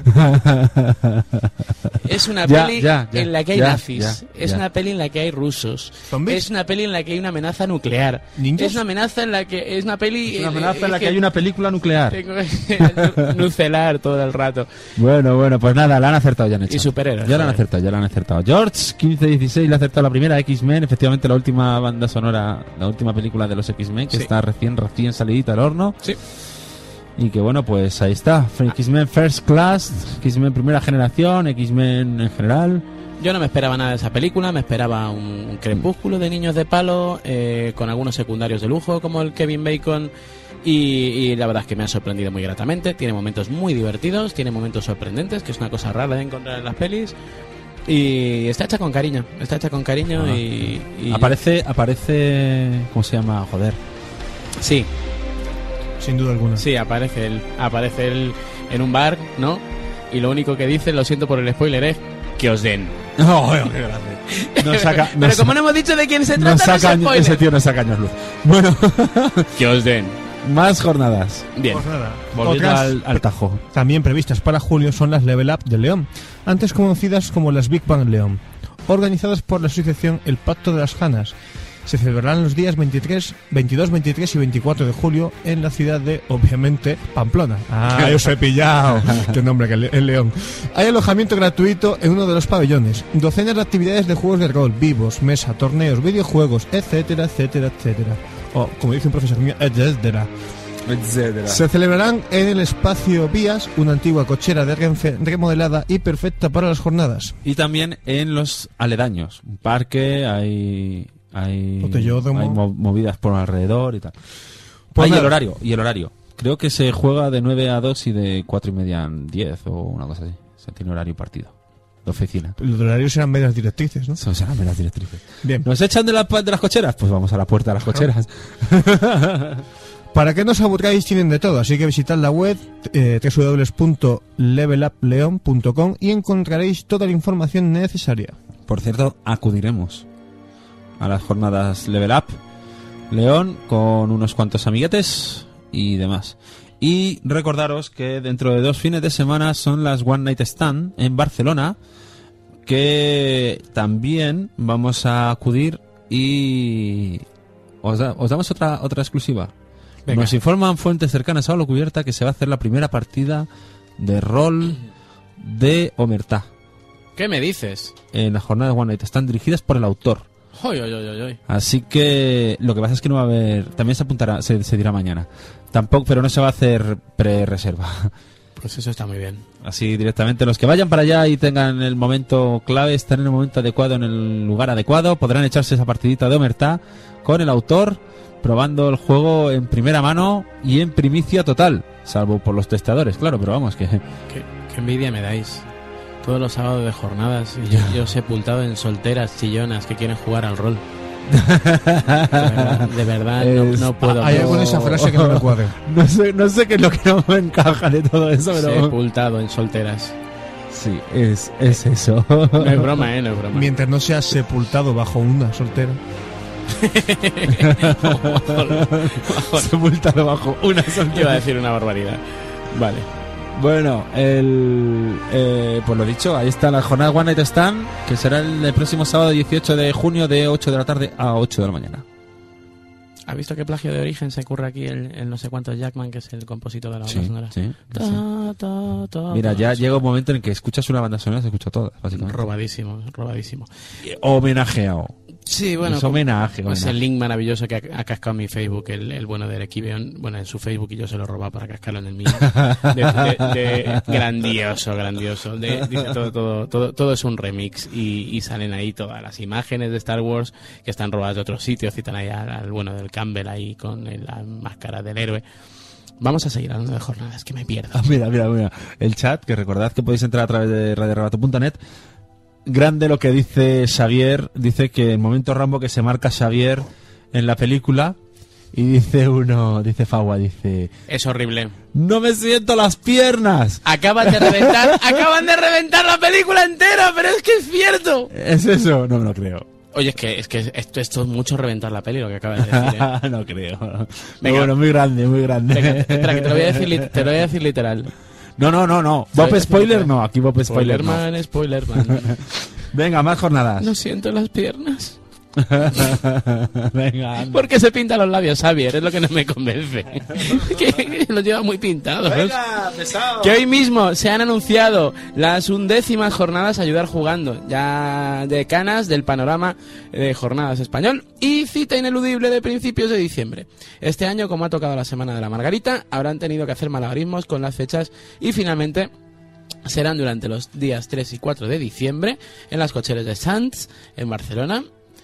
Es una Ya, peli ya, ya, en la que hay ya, nazis. ya, es ya. una peli en la que hay rusos. ¿Zombies? Es una peli en la que hay una amenaza nuclear. ¿Ninjas? Es una amenaza en la que es una peli Es una eh, amenaza en la eh, que hay una película nuclear. tengo nucelar todo el rato. Bueno, bueno, pues nada, la han acertado, ya han hecho. Y superhéroes, Ya la han joder. acertado, ya la han acertado. George, quince dieciséis, le ha acertado la primera, X-Men, efectivamente la última banda sonora, la última película de los X-Men, que Sí. está recién, recién salidita al horno. Sí. Y que bueno, pues ahí está. X-Men First Class, X-Men Primera Generación, X-Men en general. Yo no me esperaba nada de esa película, me esperaba un, un crepúsculo de niños de palo, eh, con algunos secundarios de lujo como el Kevin Bacon, y, y la verdad es que me ha sorprendido muy gratamente. Tiene momentos muy divertidos, tiene momentos sorprendentes, que es una cosa rara de encontrar en las pelis, y está hecha con cariño, está hecha con cariño Ah. y, y... Aparece, aparece, ¿cómo se llama? Joder. Sí, Sin duda alguna. sí, aparece él, aparece él en un bar, ¿no? Y lo único que dice, lo siento por el spoiler, es que os den. Oh, qué grande. No saca, no Pero sa- como no hemos dicho de quién se no trata, no, saca es años- spoiler. ese tío no saca años luz. Bueno, Que os den. más jornadas. Bien. Pues nada. Volviendo Otras al, al tajo. también previstas para julio son las Level Up de León, antes conocidas como las Big Bang León, organizadas por la asociación El Pacto de las Janas. Se celebrarán los días veintitrés, veintidós, veintitrés y veinticuatro de julio en la ciudad de, obviamente, Pamplona. Ah, yo os he pillado. Qué nombre que es León. Hay alojamiento gratuito en uno de los pabellones, docenas de actividades de juegos de rol, vivos, mesa, torneos, videojuegos, etcétera, etcétera, etcétera. O, como dice un profesor mío, etcétera. Se celebrarán en el espacio Vías, una antigua cochera de Renfe remodelada y perfecta para las jornadas. Y también en los aledaños. Un parque, hay... Hay, Botellódromo. hay mo- movidas por alrededor y tal. Pues Hay nada. el horario, y el horario. Creo que se juega de nueve a dos y de cuatro y media a diez o una cosa así. O sea, tiene horario partido. De oficina. Los horarios serán medias directrices, ¿no? Eso serán las directrices. Bien. ¿Nos echan de, la, de las cocheras? Pues vamos a la puerta de las cocheras. Para que no os aburráis tienen de todo, así que visitad la web eh, doble u doble u doble u punto level up leon punto com y encontraréis toda la información necesaria. Por cierto, acudiremos a las jornadas Level Up León con unos cuantos amiguetes y demás. Y recordaros que dentro de dos fines de semana son las One Night Stand en Barcelona, que también vamos a acudir y os, da- os damos otra otra exclusiva. Venga. Nos informan fuentes cercanas a Olo Cubierta que se va a hacer la primera partida de rol de Omertá ¿Qué me dices? en las jornadas One Night Stand dirigidas por el autor. Oy, oy, oy, oy, oy. Así que lo que pasa es que no va a haber, también se apuntará, se, se dirá mañana. Tampoco, pero no se va a hacer pre-reserva. Pues eso está muy bien. Así directamente los que vayan para allá y tengan el momento clave, están en el momento adecuado, en el lugar adecuado, podrán echarse esa partidita de Omertá con el autor, probando el juego en primera mano y en primicia total, salvo por los testadores, claro, pero vamos que Qué, qué envidia me dais. Todos los sábados de jornadas y yo, yo sepultado en solteras chillonas que quieren jugar al rol. De verdad, de verdad no, Es- no puedo. Hay más. algo en esa frase que no me cuadra. no sé, no sé qué es lo que no me encaja de todo eso, pero Sepultado en solteras. Sí, es, es eso. No es broma, ¿eh? No es broma. Mientras no seas sepultado bajo una soltera. Sepultado bajo una soltera. Iba a decir una barbaridad. Vale. Bueno, el, eh, pues lo dicho, ahí está la jornada One Night Stand, que será el, el próximo sábado dieciocho de junio de ocho de la tarde a ocho de la mañana. ¿Has visto qué plagio de origen se ocurre aquí el, el no sé cuánto Jackman, que es el compositor de la banda Sí, sonora? sí, Ta, sí. ta, ta, Mira, ta. ya llega un momento en que escuchas una banda sonora, se escucha toda, básicamente. Robadísimo, robadísimo. Homenajeado. Sí, bueno, Es homenaje, pues homenaje. el link maravilloso que ha, ha cascado en mi Facebook, el, el bueno de Equibeon, bueno, en su Facebook, y yo se lo he robado para cascarlo en el mío. De, de- de- grandioso, grandioso. De- dice todo, todo, todo, todo es un remix y, y salen ahí todas las imágenes de Star Wars que están robadas de otros sitios, citan ahí al, al bueno del Campbell ahí con el- la máscara del héroe. Vamos a seguir hablando de jornadas, que me pierdo. Ah, mira, mira, mira. El chat, que recordad que podéis entrar a través de radio rebato punto net. Grande lo que dice Xavier. Dice que el momento Rambo que se marca Xavier en la película. Y dice uno, dice Fagua, dice: Es horrible. ¡no me siento las piernas! Acaban de reventar, acaban de reventar la película entera, pero es que es cierto. ¿Es eso? No me lo creo. Oye, es que, es que esto, esto es mucho reventar la peli, lo que acabas de decir, ¿eh? No creo. Venga. Bueno, muy grande, muy grande. Venga, espera, que te lo voy a decir, lit- te lo voy a decir literal. No, no, no, no. Te lo voy Bob a decir Spoiler literal. no. Aquí Bob Spoiler no. Spoilerman, Spoilerman. Venga, más jornadas. No siento las piernas. Venga, anda. ¿Por qué se pinta los labios, Xavier? Es lo que no me convence. que, que los lleva muy pintados. Venga, pesado. Que hoy mismo se han anunciado las undécimas jornadas Ayudar Jugando, ya decanas del panorama de jornadas español, y cita ineludible de principios de diciembre. Este año, como ha tocado la Semana de la Margarita, habrán tenido que hacer malabarismos con las fechas y finalmente serán durante los días tres y cuatro de diciembre en las cocheras de Sants, en Barcelona.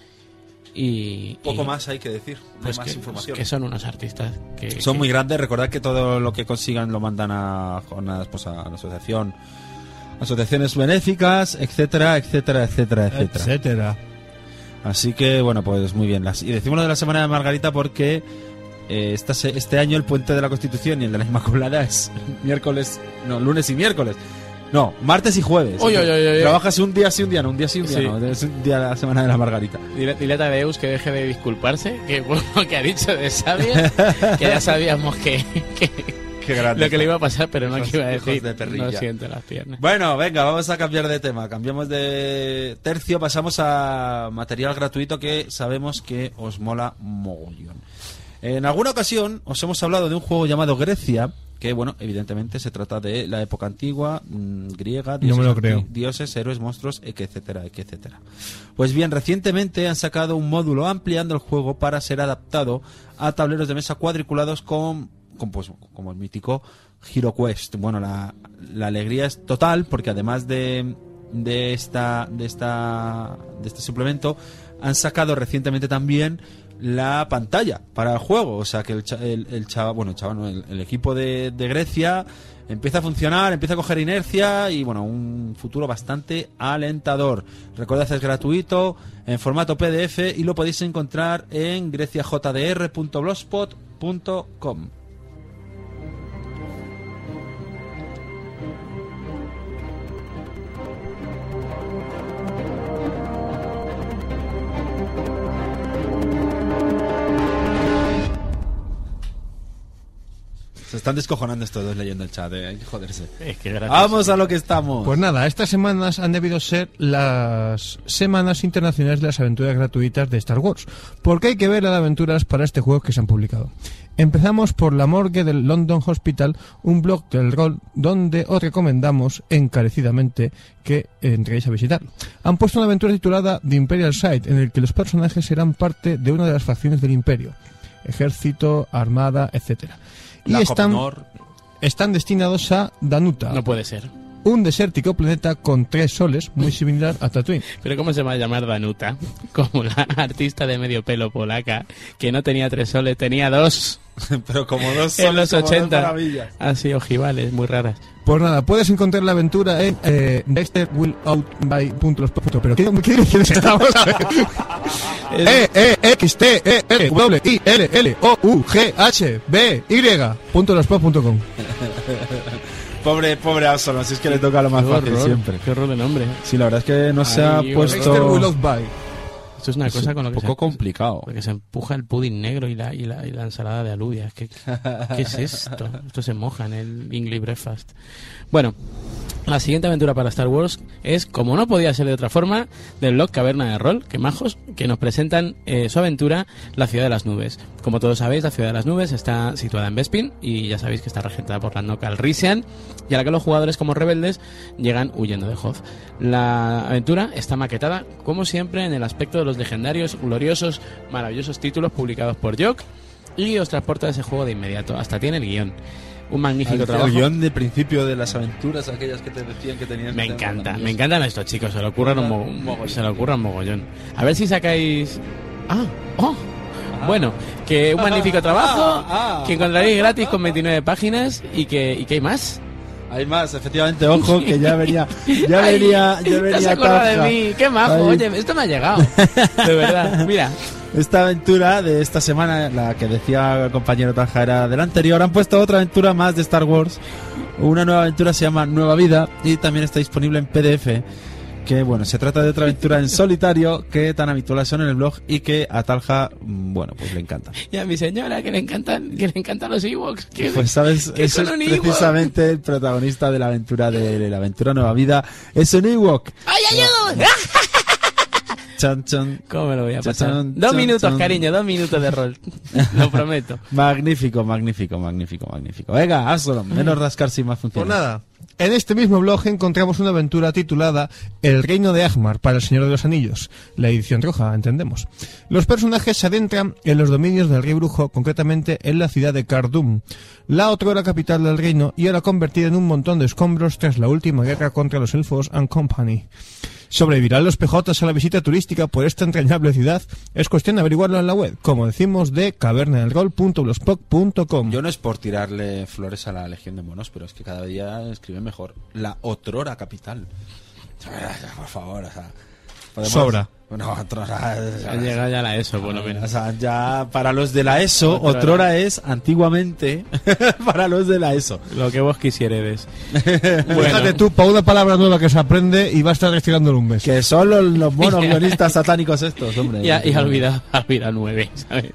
Y, Poco y, más hay que decir. No hay pues más que, información. que son unos artistas que Son que- muy grandes. Recordad que todo lo que consigan lo mandan a jornadas, pues a la asociación, asociaciones benéficas, etcétera, etcétera, etcétera, etcétera. Etcétera. Así que bueno, pues muy bien. Las, y decimos lo de la Semana de Margarita porque eh, esta se- este año el puente de la Constitución y el de la Inmaculada es miércoles, no, lunes y miércoles. No, martes y jueves. Oy, oy, oy, oy. Trabajas un día sí, un día no, un día sí, un día Sí. no. Es un día de la Semana de la Margarita. Dile, dile a Tadeus que deje de disculparse, que por lo que ha dicho de Xavier, que ya sabíamos que, que Qué grande. lo que le iba a pasar, pero no Hijos- que iba a hijos decir. de perrilla. No siento las piernas. Bueno, venga, vamos a cambiar de tema. Cambiamos de tercio, pasamos a material gratuito que sabemos que os mola mogollón. En alguna ocasión os hemos hablado de un juego llamado Grecia, que, bueno, evidentemente se trata de la época antigua, mmm, griega, No me lo anti- creo. dioses, héroes, monstruos, etcétera, etcétera. Pues bien, recientemente han sacado un módulo ampliando el juego para ser adaptado a tableros de mesa cuadriculados con, con pues, como el mítico Hero Quest. Bueno, la, la alegría es total porque además de, de esta de esta de este suplemento han sacado recientemente también la pantalla para el juego, o sea que el, cha- el, el chaval, bueno, el chaval, no, el, el equipo de, de Grecia empieza a funcionar, empieza a coger inercia y bueno, un futuro bastante alentador. Recordad, es gratuito en formato P D F y lo podéis encontrar en grecia j d r punto blogspot punto com. Se están descojonando estos dos leyendo el chat, eh, hay que joderse. Es que gracias. Vamos a lo que estamos. Pues nada, estas semanas han debido ser las semanas internacionales de las aventuras gratuitas de Star Wars, porque hay que ver las aventuras para este juego que se han publicado. Empezamos por la morgue del London Hospital, un blog del rol donde os recomendamos encarecidamente que entréis a visitar. Han puesto una aventura titulada The Imperial Side, en el que los personajes serán parte de una de las facciones del Imperio, ejército, armada, etcétera. Y La están, Copnor. están destinados a Danuta, No puede ser. un desértico planeta con tres soles, muy similar a Tatooine. Pero ¿cómo se va a llamar Danuta? Como la artista de medio pelo polaca, que no tenía tres soles, tenía dos. Pero como dos En soles, los como dos ochenta. maravillas. Así, ojivales, muy raras. Pues nada, puedes encontrar la aventura en eh, Dexter Will Out by punto los punto. Pero ¿qué, qué direcciones estamos? A ver. E, E, X, T, E, R, W, I, L, L, O, U, G, H, B, Y, punto los punto com. Pobre, pobre Absalom, si es que le toca lo más Qué fácil horror, siempre. Qué horror de nombre. Sí, la verdad es que no se Ay, ha Dexter puesto... Will of Buy. Esto es una Es cosa un con lo que poco se, complicado. porque se empuja el pudding negro y la, y la, y la ensalada de alubias. ¿Qué, ¿Qué es esto? Esto se moja en el English Breakfast. Bueno, la siguiente aventura para Star Wars es, como no podía ser de otra forma, del blog Caverna de Rol, que majos, que nos presentan eh, su aventura, La Ciudad de las Nubes. Como todos sabéis, la Ciudad de las Nubes está situada en Bespin y ya sabéis que está regentada por la Nokal Risian, y a la que los jugadores como rebeldes llegan huyendo de Hoth. La aventura está maquetada, como siempre, en el aspecto de los legendarios, gloriosos, maravillosos títulos publicados por Jock, y os transporta ese juego de inmediato. Hasta tiene el guión. Un magnífico El, trabajo. el guión de principio de las aventuras, aquellas que te decían que tenían... Me encanta, me encantan estos chicos, se lo ocurran un, mo- Un mogollón. se lo ocurran mogollón. A ver si sacáis... Ah, oh. Bueno, que un magnífico trabajo, Ah, ah. que encontraréis gratis con veintinueve páginas y que, y que hay más. Hay más, efectivamente, ojo, que ya venía... Ya Ay, venía... Ya te has venía acordado Talja. de mí, qué majo, Ay. oye, esto me ha llegado, de verdad, mira. Esta aventura de esta semana, la que decía el compañero Tanja era de la anterior, han puesto otra aventura más de Star Wars. Una nueva aventura se llama Nueva Vida y también está disponible en P D F. Que bueno, se trata de otra aventura en solitario que tan habituales son en el blog y que a Talja, bueno, pues le encanta. Y a mi señora, que le encantan, que le encantan los Ewoks. Que, Pues sabes, que eso es son un Ewok. precisamente el protagonista de la aventura de, de la aventura Nueva Vida. Es un Ewok. ¡Ay, ayuda! Chan, chan. ¿Cómo me lo voy a pasar? Chan, Dos chan, minutos, chan. cariño, dos minutos de rol. Lo prometo. Magnífico, magnífico, magnífico, magnífico. Venga, Absalom, menos rascarse y más Pues funciones. nada, en este mismo blog encontramos una aventura titulada El Reino de Agmar para el Señor de los Anillos, la edición roja, entendemos. Los personajes se adentran en los dominios del rey brujo, concretamente en la ciudad de Khardum, la otrora capital del reino y ahora convertida en un montón de escombros tras la última guerra contra los Elfos and Company. ¿Sobrevivirán los P Jotas a la visita turística por esta entrañable ciudad? Es cuestión de averiguarlo en la web, como decimos, de caverna del rol punto blogspot punto com. Yo no es por tirarle flores a la Legión de Monos, pero es que cada día escribe mejor. La otrora capital. Por favor, o sea... podemos- Sobra. No, otrora... Ha llegado ya la ESO, por lo O menos. sea, ya para los de la ESO, Otrora. otrora es antiguamente para los de la ESO. Lo que vos quisieredes. Fíjate tú, para una palabra nueva que se aprende y va a estar restirándole un mes. Que son los, los monos guionistas satánicos estos, hombre. Y ha, y ha olvidado, ha olvidado nueve, ¿sabes?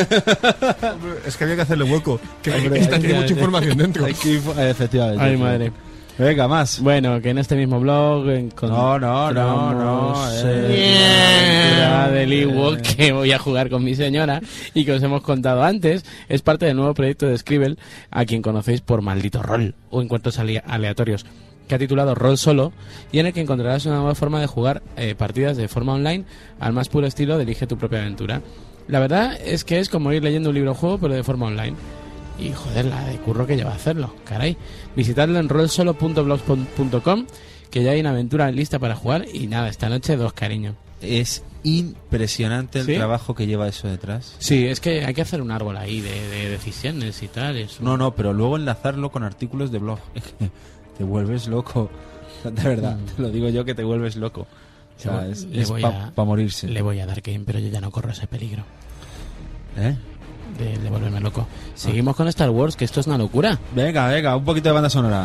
Es que había que hacerle hueco, que Hombre, esta hay tiene que- mucha información dentro. Hay que info- efectivamente. Ay, madre. Venga, más. Bueno, que en este mismo blog No, no, no, no, encontramos eh. la del Ewok que voy a jugar con mi señora y que os hemos contado antes. Es parte del nuevo proyecto de Scribble, a quien conocéis por Maldito Rol o Encuentros Ale- Aleatorios, que ha titulado Rol Solo, y en el que encontrarás una nueva forma de jugar eh, partidas de forma online al más puro estilo de Elige tu propia aventura. La verdad es que es como ir leyendo un libro juego pero de forma online. Y joder, la de curro que lleva a hacerlo, caray. Visitadlo en rol solo punto blogspot punto com, que ya hay una aventura lista para jugar. Y nada, esta noche dos, cariño. Es impresionante el ¿Sí? trabajo que lleva eso detrás. Sí, es que hay que hacer un árbol ahí de, de decisiones y tal. Es un- No, no, pero luego enlazarlo con artículos de blog. Te vuelves loco. De verdad, te lo digo yo que te vuelves loco. O sea, Le es, voy- le voy para a- morirse. Le voy a dar game, pero yo ya no corro ese peligro ¿Eh? de, de volverme loco. Seguimos con Star Wars, que esto es una locura. Venga, venga, un poquito de banda sonora.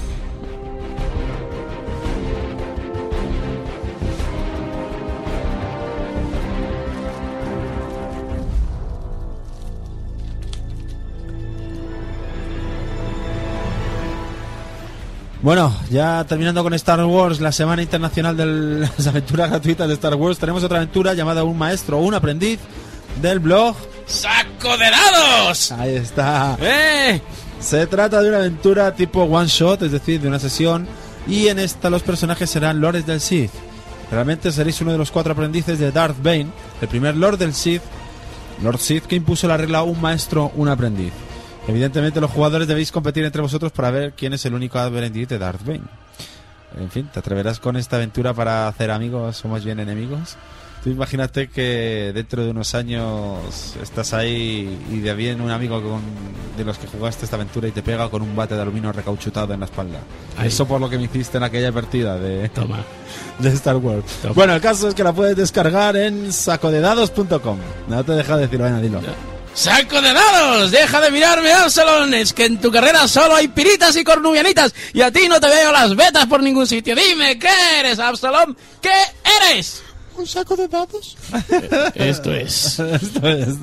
Bueno, ya terminando con Star Wars, la semana internacional de las aventuras gratuitas de Star Wars, tenemos otra aventura llamada Un Maestro o un Aprendiz del blog. ¡Saco de dados! Ahí está. ¡Eh! Se trata de una aventura tipo one shot, es decir, de una sesión, y en esta los personajes serán lords del Sith. Realmente seréis uno de los cuatro aprendices de Darth Bane, el primer lord del Sith, Lord Sith que impuso la regla un maestro, un aprendiz. Evidentemente los jugadores debéis competir entre vosotros para ver quién es el único aprendiz de Darth Bane. En fin, ¿te atreverás con esta aventura para hacer amigos o más bien enemigos? Tú imagínate que dentro de unos años estás ahí y de bien un amigo con, de los que jugaste esta aventura y te pega con un bate de aluminio recauchutado en la espalda. Ay. Eso por lo que me hiciste en aquella partida de, Toma. de Star Wars. Toma. Bueno, el caso es que la puedes descargar en sacodedados punto com. No te deja decirlo, venga, dilo. ¡Saco de dados! ¡Deja de mirarme, Absalom! Es que en tu carrera solo hay piritas y cornubianitas y a ti no te veo las vetas por ningún sitio. Dime, ¿qué eres, Absalom? ¿Qué eres? ¿Un saco de dados? Esto es... Esto es...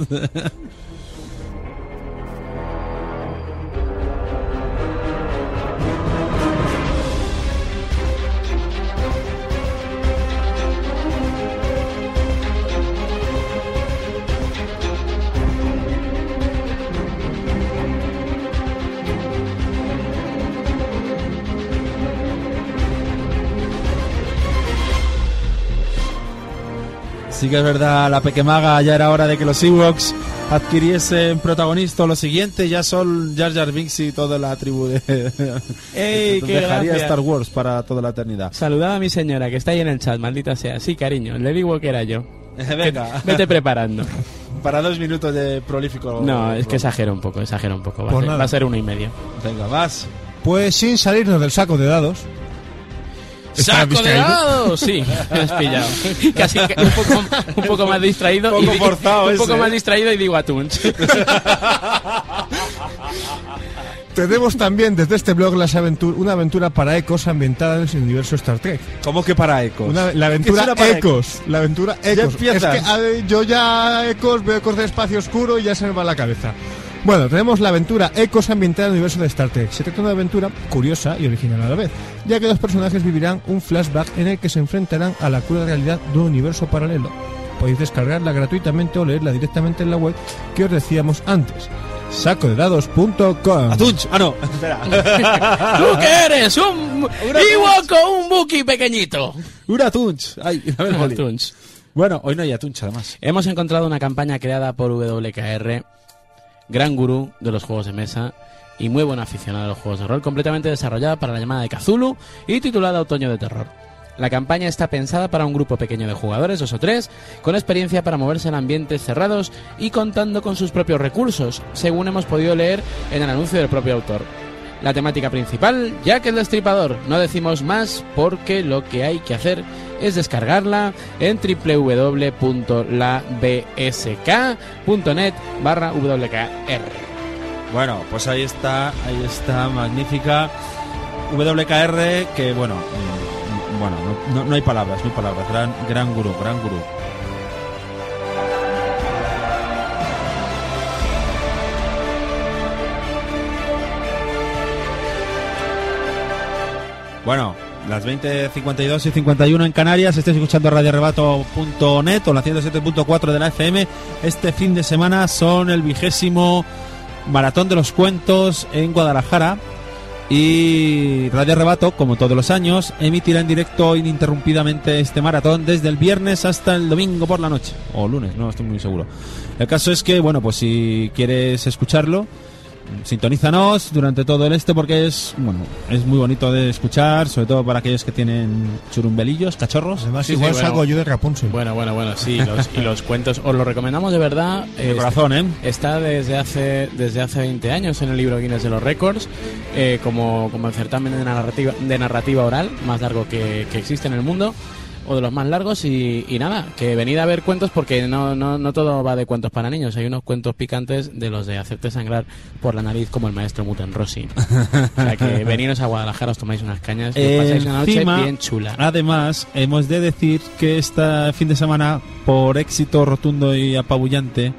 Sí que es verdad, la Pequemaga, ya era hora de que los Ewoks adquiriesen protagonista. Lo siguiente ya son Jar Jar Binks y toda la tribu de... ¡Ey, qué Dejaría gracia! Star Wars para toda la eternidad. Saludad a mi señora, que está ahí en el chat, maldita sea. Sí, cariño, le digo que era yo. Venga. Vete preparando. Para dos minutos de prolífico... No, es que exagera un poco, exagera un poco. Va, Pues a ser, nada. va a ser uno y medio. Venga, más. Pues sin salirnos del saco de dados. ¿Estabas ¡Saco de distraído? dados! Sí, me has pillado. Casi que un poco, un poco más distraído. Un poco y di- forzado Un poco ese, más ¿eh? distraído y digo Atuns. Tenemos también desde este blog las aventu- una aventura para ecos ambientada en el universo Star Trek. ¿Cómo que para ecos? Una- la aventura ¿Qué es una para ecos. La aventura ecos. empiezas. Es que a ver, yo ya ecos, veo ecos de espacio oscuro y ya se me va la cabeza. Bueno, tenemos la aventura Ecos ambientada en el universo de Star Trek. Se trata de una aventura curiosa y original a la vez, ya que dos personajes vivirán un flashback en el que se enfrentarán a la cruel realidad de un universo paralelo. Podéis descargarla gratuitamente o leerla directamente en la web que os decíamos antes. saco de dados punto com. Atunch. Ah, no. Espera. ¿Tú qué eres? ¿Un Ewok o un Buki pequeñito? Un Atunch. Ay, a ver, Molly. Atuns. Bueno, hoy no hay Atunch, además. Hemos encontrado una campaña creada por W K R, gran gurú de los juegos de mesa y muy buen aficionado a los juegos de rol, completamente desarrollada para la llamada de Cthulhu y titulada Otoño de Terror. La campaña está pensada para un grupo pequeño de jugadores, dos o tres, con experiencia para moverse en ambientes cerrados y contando con sus propios recursos, según hemos podido leer en el anuncio del propio autor. La temática principal, Jack el Destripador. No decimos más porque lo que hay que hacer es descargarla en w w w punto la b s k punto net barra w k r. Bueno, pues ahí está, ahí está, magnífica W K R, que bueno, mm, bueno, no, no, no hay palabras, no hay palabras, gran, gran gurú, gran gurú. Bueno, las veinte cincuenta y dos y cincuenta y uno en Canarias, estáis escuchando radio arrebato punto net o la ciento siete punto cuatro de la F M. Este fin de semana son el vigésimo Maratón de los Cuentos en Guadalajara y Radio Arrebato, como todos los años, emitirá en directo ininterrumpidamente este maratón desde el viernes hasta el domingo por la noche, o lunes, no estoy muy seguro. El caso es que, bueno, pues si quieres escucharlo, sintonízanos durante todo el este porque es, bueno, es muy bonito de escuchar, sobre todo para aquellos que tienen churumbelillos, cachorros. Además, Sí, sí, igual bueno. salgo yo de Rapunzel. Bueno, bueno, bueno, sí, los, y los cuentos os los recomendamos de verdad. De Este- corazón, ¿eh? Está desde hace desde hace veinte años en el libro Guinness de los Récords, eh, como, como el certamen de narrativa, de narrativa oral más largo que, que existe en el mundo, o de los más largos, y, y nada, que venid a ver cuentos porque no, no, no todo va de cuentos para niños, hay unos cuentos picantes de los de hacerte sangrar por la nariz como el maestro Muten Rossi. O sea que veniros a Guadalajara, os tomáis unas cañas y os pasáis una noche Encima, bien chula. Además, hemos de decir que este fin de semana, por éxito rotundo y apabullante,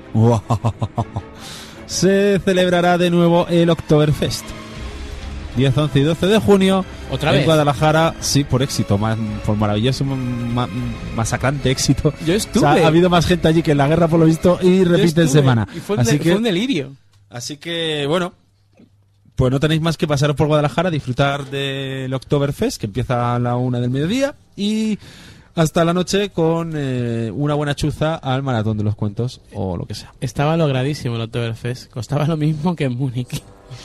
se celebrará de nuevo el Oktoberfest. diez, once y doce de junio ¿Otra en vez? Guadalajara, sí, por éxito, más, por maravilloso, ma- masacrante éxito. Yo O estuve. sea, ha habido más gente allí que en la guerra, por lo visto, y Yo repite en estuve, semana. y fue un, Así de- que, fue un delirio. así que, bueno, pues no tenéis más que pasaros por Guadalajara, disfrutar del Oktoberfest, que empieza a la una del mediodía, y hasta la noche con eh, una buena chuza al Maratón de los Cuentos, o lo que sea. Estaba logradísimo el Oktoberfest. Costaba lo mismo que en Múnich.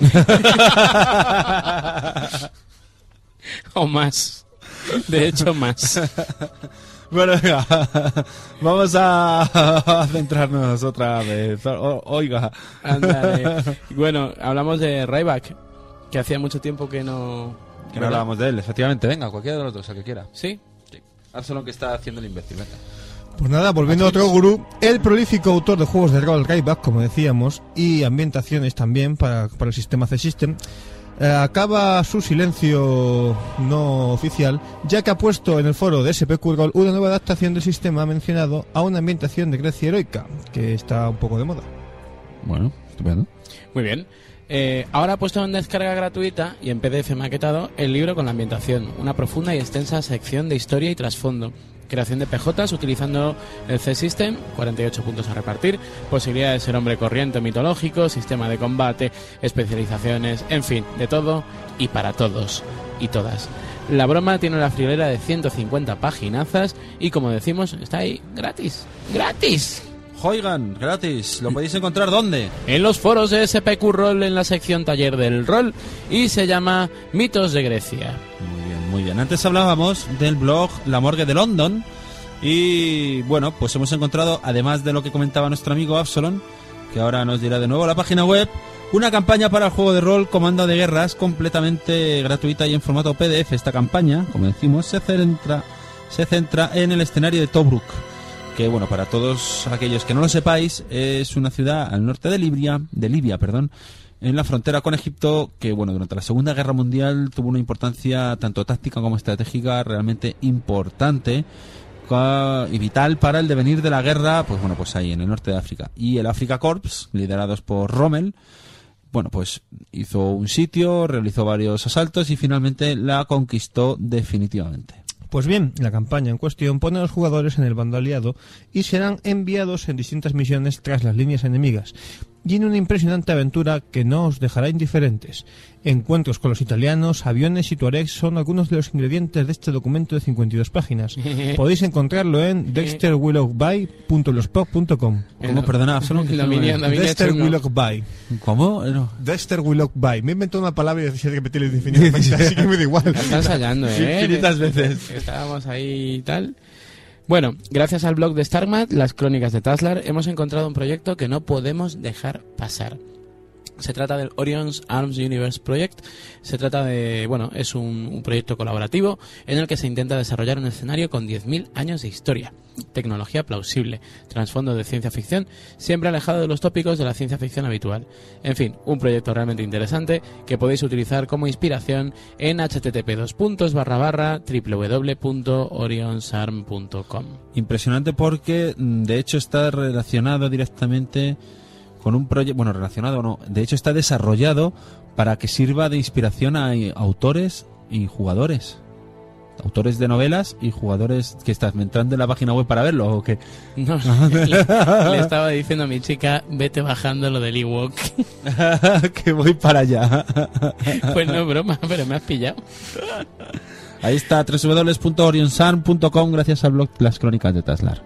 O más. De hecho, más. Bueno, venga, vamos a, a centrarnos otra vez. O- oiga. Ándale. Bueno, hablamos de Ryback, que hacía mucho tiempo que no... Que no hablábamos de él, efectivamente. Venga, cualquiera de los dos, el que quiera. ¿Sí? Haz lo que está haciendo el imbécil, venga. Pues nada, volviendo a otro gurú, el prolífico autor de juegos de rol Ryback, como decíamos, y ambientaciones también para, para el sistema C-System, eh, acaba su silencio no oficial, ya que ha puesto en el foro de S P Q Roll una nueva adaptación del sistema mencionado a una ambientación de Grecia heroica, que está un poco de moda. Bueno, estupendo. Muy bien. Eh, ahora ha puesto en descarga gratuita y en P D F maquetado el libro con la ambientación, una profunda y extensa sección de historia y trasfondo, creación de P Jotas utilizando el C-System, cuarenta y ocho puntos a repartir, posibilidad de ser hombre corriente mitológico, sistema de combate, especializaciones, en fin, de todo y para todos y todas. La broma tiene una friolera de ciento cincuenta paginazas y, como decimos, está ahí gratis. ¡Gratis! Oigan, gratis. ¿Lo podéis encontrar dónde? En los foros de S P Q Roll, en la sección Taller del Rol, y se llama Mitos de Grecia. Muy bien, muy bien. Antes hablábamos del blog La Morgue de London y, bueno, pues hemos encontrado, además de lo que comentaba nuestro amigo Absalom, que ahora nos dirá de nuevo la página web, una campaña para el juego de rol Comando de Guerras completamente gratuita y en formato P D F. Esta campaña, como decimos, se centra, se centra en el escenario de Tobruk, que, bueno, para todos aquellos que no lo sepáis, es una ciudad al norte de Libia, de Libia, perdón, en la frontera con Egipto, que, bueno, durante la Segunda Guerra Mundial tuvo una importancia tanto táctica como estratégica realmente importante y vital para el devenir de la guerra, pues bueno, pues ahí en el norte de África. Y el Africa Corps, liderados por Rommel, bueno, pues hizo un sitio, realizó varios asaltos y finalmente la conquistó definitivamente. Pues bien, la campaña en cuestión pone a los jugadores en el bando aliado y serán enviados en distintas misiones tras las líneas enemigas, y en una impresionante aventura que no os dejará indiferentes. Encuentros con los italianos, aviones y tuaregs son algunos de los ingredientes de este documento de cincuenta y dos páginas. Podéis encontrarlo en dexter willoughby punto blogspot punto com. ¿Cómo? Perdona, solo que Dexter Willoughby. ¿Cómo? No. Dexter Willoughby. Me he inventado una palabra y decía que repetirla indefinidamente, así que me da igual. Estás ensayando, ¿eh? Infinitas veces. Estábamos ahí y tal. Bueno, gracias al blog de Starmat, las crónicas de Taslar, hemos encontrado un proyecto que no podemos dejar pasar. Se trata del Orion's Arms Universe Project. Se trata de, bueno, es un, un proyecto colaborativo en el que se intenta desarrollar un escenario con diez mil años de historia, tecnología plausible, trasfondo de ciencia ficción, siempre alejado de los tópicos de la ciencia ficción habitual. En fin, un proyecto realmente interesante que podéis utilizar como inspiración en http dos puntos barra barra www punto orionsarm punto com. Impresionante porque, de hecho, está relacionado directamente con un proyecto, bueno, relacionado o no, de hecho está desarrollado para que sirva de inspiración a autores y jugadores. Autores de novelas y jugadores. Que estás entrando en la página web para verlo o qué? No, le, le estaba diciendo a mi chica, vete bajando lo del Ewok. Que voy para allá. Pues no es broma, pero me has pillado. Ahí está, doble u doble u doble u punto orionsarm punto com, gracias al blog Las Crónicas de Taslar.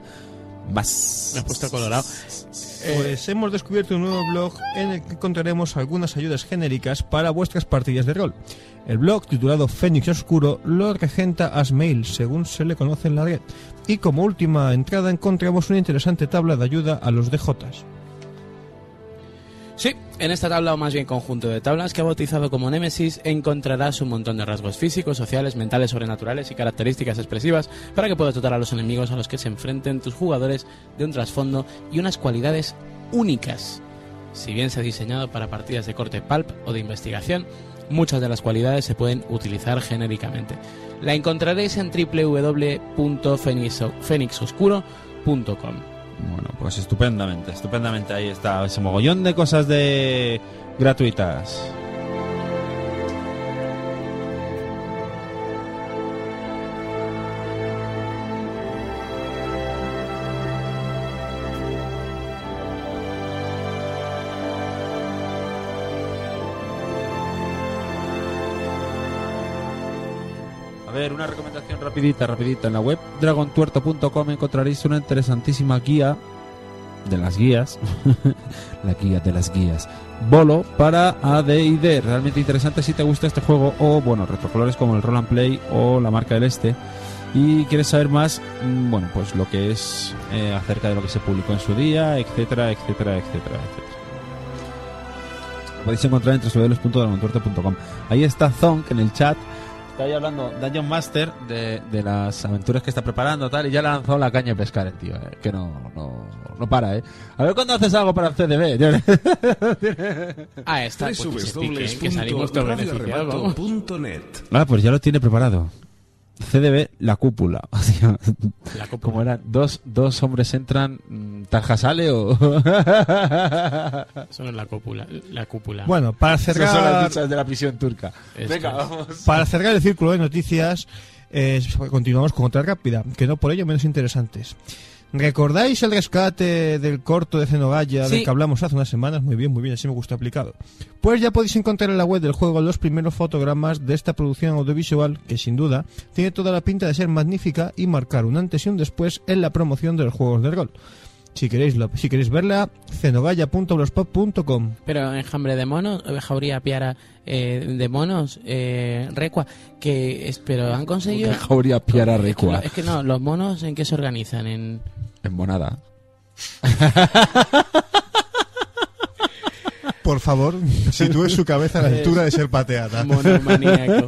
Vas. Me has puesto colorado. Pues eh, hemos descubierto un nuevo blog en el que encontraremos algunas ayudas genéricas para vuestras partidas de rol. El blog, titulado Fénix Oscuro, lo regenta Asmail, según se le conoce en la red. Y como última entrada encontramos una interesante tabla de ayuda a los D Js. Sí, en esta tabla, o más bien conjunto de tablas que ha bautizado como Némesis, encontrarás un montón de rasgos físicos, sociales, mentales, sobrenaturales y características expresivas para que puedas dotar a los enemigos a los que se enfrenten tus jugadores de un trasfondo y unas cualidades únicas. Si bien se ha diseñado para partidas de corte pulp o de investigación, muchas de las cualidades se pueden utilizar genéricamente. La encontraréis en doble u doble u doble u punto fénix oscuro punto com. Bueno, pues estupendamente, estupendamente. Ahí está ese mogollón de cosas de gratuitas. A ver, una recomendación rapidita, rapidita. En la web dragon tuerto punto com encontraréis una interesantísima guía de las guías, la guía de las guías, Bolo para A D y D. Realmente interesante si te gusta este juego o, bueno, retrocolores como el Roll and Play o la Marca del Este y quieres saber más, bueno, pues lo que es eh, acerca de lo que se publicó en su día, etcétera, etcétera, etcétera, etcétera. Lo podéis encontrar en doble u doble u doble u punto dragon tuerto punto com. Ahí está Zonk en el chat, Está ahí hablando Dungeon Master de, de las aventuras que está preparando tal, y ya le ha lanzado la caña de pescar el tío, eh, que no, no, no para, ¿eh? A ver cuándo haces algo para el C D B. Ah, está, pues que se pique, ¿eh? Que salimos todos beneficiados. radioarrebato.net. Ah, pues ya lo tiene preparado. C D B, la cúpula. O sea, La cúpula. como eran dos, dos hombres entran, ¿Tarja sale o...? Eso no es la cúpula. La cúpula. Bueno, para Esas son las cerrar, duchas de la prisión turca. Esto Venga, es. vamos. para cerrar el círculo de noticias, eh, continuamos con otra rápida, que no por ello menos interesantes. ¿Recordáis el rescate del corto de Xenogaya Sí. del que hablamos hace unas semanas? Muy bien, muy bien, así me gusta aplicado. Pues ya podéis encontrar en la web del juego los primeros fotogramas de esta producción audiovisual que, sin duda, tiene toda la pinta de ser magnífica y marcar un antes y un después en la promoción de los juegos de rol. Si queréis, lo, si queréis verla, xenogaya punto blogspot punto com. Pero enjambre de monos, jauría piara eh, de monos, eh, recua, que es, pero han conseguido... Jauría piara recua. Es que no, los monos ¿en qué se organizan? En... En monada. Por favor, sitúe su cabeza a la altura de ser pateada. Monomaníaco.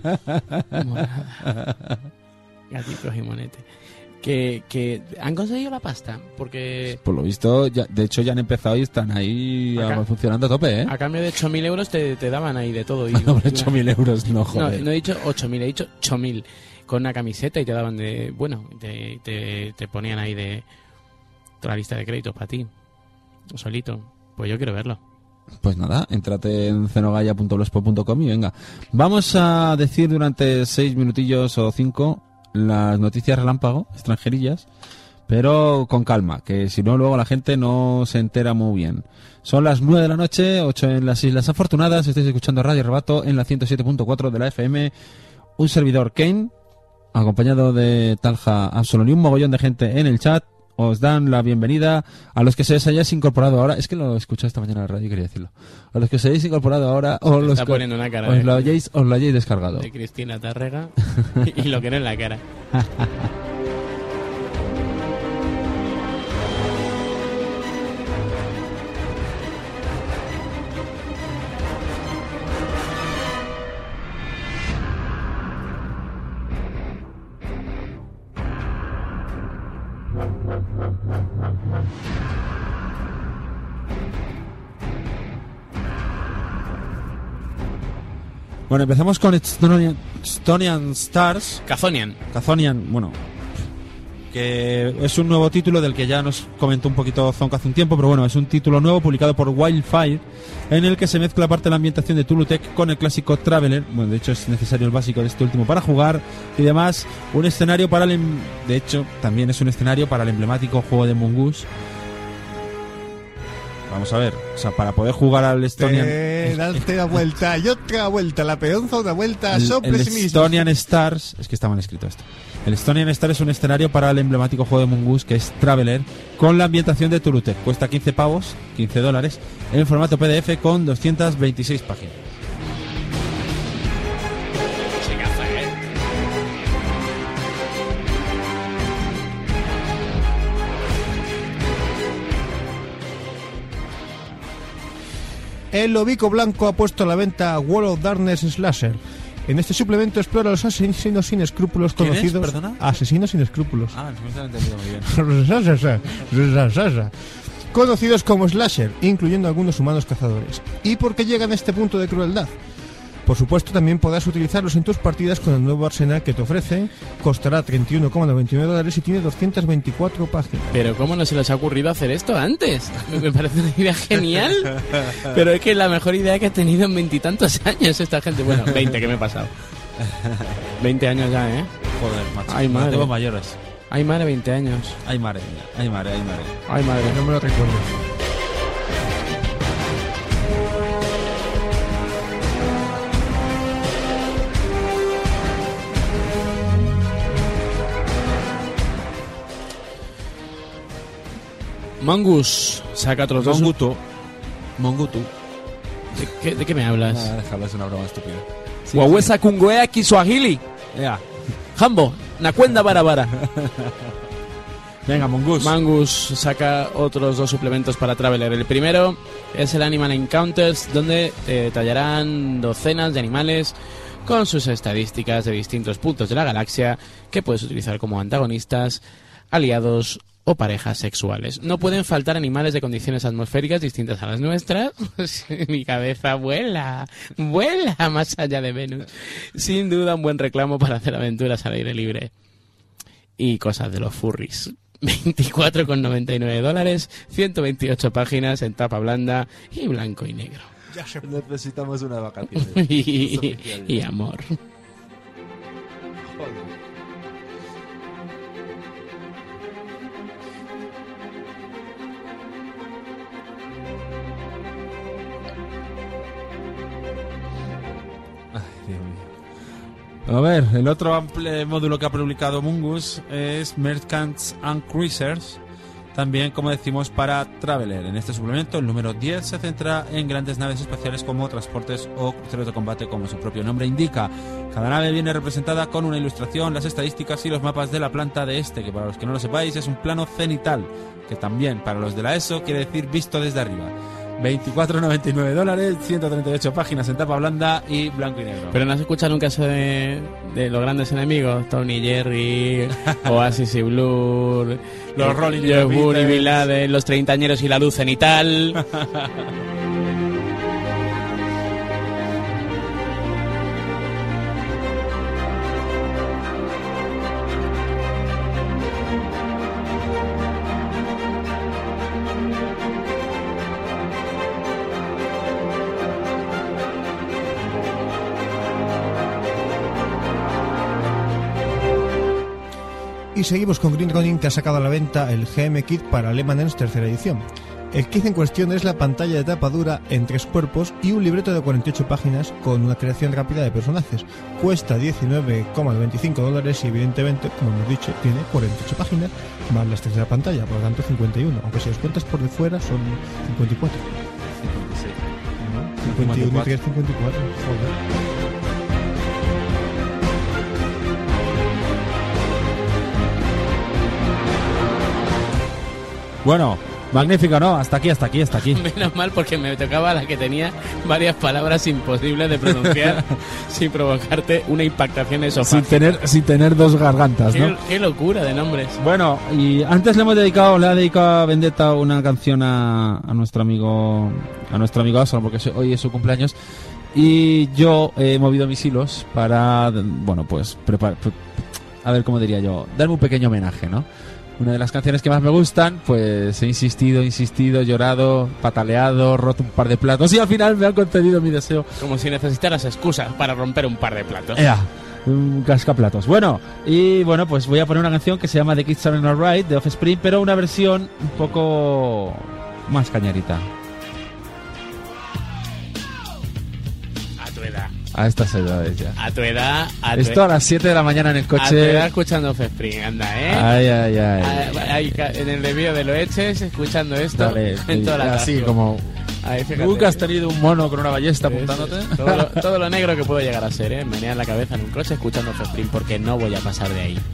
Monada. Gatitos y monete. Que, que han conseguido la pasta, porque Por lo visto, ya, de hecho ya han empezado y están ahí Acá. ah, funcionando a tope, ¿eh? a cambio de ocho mil euros te, te daban ahí de todo. Y, No, ocho mil euros, no No, joder. no he dicho ocho mil, he dicho ocho mil. Con una camiseta y te daban de... Bueno, te, te, te ponían ahí de... Toda la lista de créditos para ti. Solito. Pues yo quiero verlo. Pues nada, entrate en xenogaya punto blogspot punto com y venga. Vamos a decir durante seis minutillos o cinco las noticias relámpago, extranjerillas, pero con calma, que si no luego la gente no se entera muy bien. Son las nueve de la noche, ocho en las Islas Afortunadas, estáis escuchando Radio Arrebato en la ciento siete punto cuatro de la F M, un servidor Kane, acompañado de Talja Absolón y un mogollón de gente en el chat. Os dan la bienvenida a los que se os hayáis incorporado ahora. Es que lo he escuchado esta mañana en la radio y quería decirlo. A los que os hayáis incorporado ahora o los Está que poniendo una cara os de- lo hayáis, os lo hayáis descargado. De Cristina Tárrega y lo que no en la cara. Bueno, empezamos con Estonian, Estonian Stars. Cazonian. Cazonian, bueno, que es un nuevo título del que ya nos comentó un poquito Zonk hace un tiempo, pero bueno, es un título nuevo publicado por Wildfire, en el que se mezcla parte de la ambientación de Tulutec con el clásico Traveler. Bueno, de hecho es necesario el básico de este último para jugar, y además un escenario para el... em- De hecho, también es un escenario para el emblemático juego de Mongoose. Vamos a ver, o sea, para poder jugar al Estonian... Eh, darte una vuelta y otra vuelta, la peonza una vuelta, El, el sóplese mismo. Estonian Stars, es que está mal escrito esto. El Estonian Stars es un escenario para el emblemático juego de Mongoose, que es Traveler, con la ambientación de Tulutec. Cuesta quince pavos, quince dólares, en formato P D F con doscientas veintiséis páginas. El Lobico Blanco ha puesto a la venta World of Darkness Slasher. En este suplemento explora los asesinos sin escrúpulos ¿Quién es? conocidos. ¿Perdona? Asesinos sin escrúpulos. Ah, no se lo he entendido muy bien. Conocidos como Slasher, incluyendo algunos humanos cazadores. ¿Y por qué llegan a este punto de crueldad? Por supuesto, también podrás utilizarlos en tus partidas con el nuevo arsenal que te ofrece. Costará treinta y uno coma noventa y nueve dólares y tiene doscientas veinticuatro páginas. Pero ¿cómo no se les ha ocurrido hacer esto antes? Me me parece una idea genial. Pero es que es la mejor idea que ha tenido en veintitantos años esta gente. Bueno, veinte que me he pasado. veinte años ya, ¿eh? Joder, macho. Ay, madre. Tengo mayores. Ay, madre, veinte años. Ay, madre mía. Ay, madre, ay, madre. Ay, madre. No me lo recuerdo. Mongoose saca otros dos. Monguto. Mongutu. ¿De qué, de qué me hablas? Ah, déjalo, es una broma estúpida. Wawesa kungoea kiswahili. Ya. Jambo, nacuenda barabara. Venga, Mongoose. Mongoose saca otros dos suplementos para Traveler. El primero es el Animal Encounters, donde te tallarán docenas de animales con sus estadísticas de distintos puntos de la galaxia que puedes utilizar como antagonistas, aliados o parejas sexuales. No pueden faltar animales de condiciones atmosféricas distintas a las nuestras. Mi cabeza vuela, vuela más allá de Venus. Sin duda un buen reclamo para hacer aventuras al aire libre. Y cosas de los furries. veinticuatro con noventa y nueve dólares, ciento veintiocho páginas en tapa blanda y blanco y negro. Ya se... Necesitamos una vacaciones. y, y amor. Joder. Ay, Dios mío. A ver, el otro amplio módulo que ha publicado Mungus es Merchants and Cruisers, también, como decimos, para Traveler. En este suplemento, el número diez se centra en grandes naves espaciales como transportes o cruceros de combate, como su propio nombre indica. Cada nave viene representada con una ilustración, las estadísticas y los mapas de la planta de este, que para los que no lo sepáis es un plano cenital, que también para los de la ESO quiere decir visto desde arriba. veinticuatro con noventa y nueve dólares, ciento treinta y ocho páginas en tapa blanda y blanco y negro. Pero no has escuchado nunca eso de, de los grandes enemigos, Tony Jerry, Oasis y Blur, los Rolling y los Bunny, Bin Laden, los treintañeros y la luz cenital. Y seguimos con Green Ronin, que ha sacado a la venta el G M Kit para Lemanens tercera edición. El kit en cuestión es la pantalla de tapa dura en tres cuerpos y un libreto de cuarenta y ocho páginas con una creación rápida de personajes. Cuesta diecinueve con noventa y cinco dólares y evidentemente, como hemos dicho, tiene cuarenta y ocho páginas más las tres de la pantalla, por lo tanto cincuenta y uno, aunque si los cuentas por de fuera son cincuenta y cuatro. cincuenta y seis. ¿No? cincuenta y uno y tres, cincuenta y cuatro. Joder. Bueno, magnífico, ¿no? Hasta aquí, hasta aquí, hasta aquí. Menos mal, porque me tocaba la que tenía varias palabras imposibles de pronunciar sin provocarte una impactación esofágica. Sin tener, sin tener dos gargantas, ¿no? Qué, qué locura de nombres. Bueno, y antes le hemos dedicado, le ha dedicado a Vendetta una canción a, a nuestro amigo, a nuestro amigo Aslan, porque hoy es su cumpleaños. Y yo he movido mis hilos para, bueno, pues, preparar, a ver cómo diría yo, darme un pequeño homenaje, ¿no? Una de las canciones que más me gustan, pues he insistido, insistido, llorado, pataleado, roto un par de platos y al final me han concedido mi deseo. Como si necesitaras excusas para romper un par de platos. ¡Ea! Un cascaplatos. Bueno, y bueno, pues voy a poner una canción que se llama The Kids Are Alright, de Offspring, pero una versión un poco más cañarita. A tu edad. A estas edades ya. A tu edad. A tu Esto a las siete de la mañana en el coche. A tu edad escuchando Offspring, anda, ¿eh? Ay, ay, ay. A, ahí, en el desvío de Loeches, escuchando esto. Dale, en toda la así tarde. como... Ahí, fíjate. Nunca has tenido un mono con una ballesta Eso, apuntándote. todo, lo, todo lo negro que puedo llegar a ser, ¿eh? Menear la cabeza en un coche escuchando Offspring, porque no voy a pasar de ahí.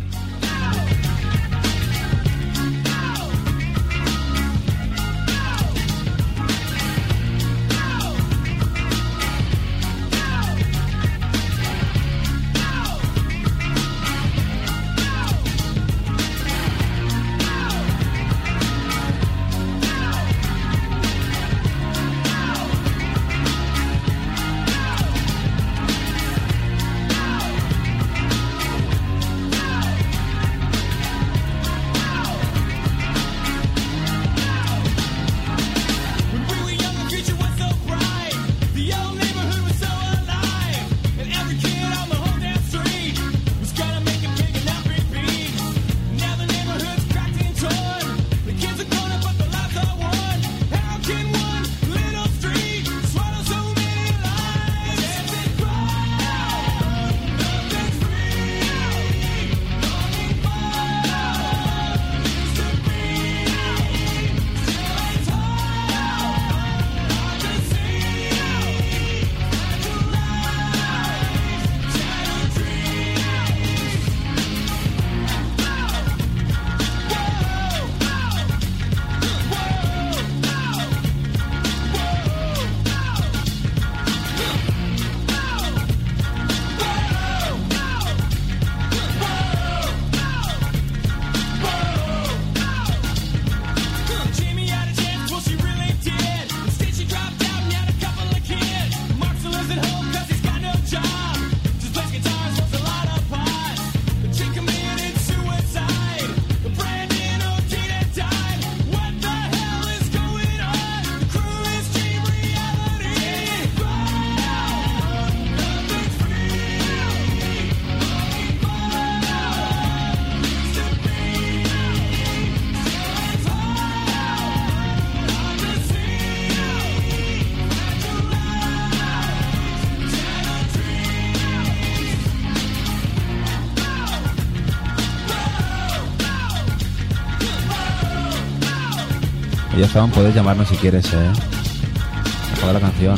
Oye, Juan, puedes llamarnos si quieres, ¿eh? Acaba la canción.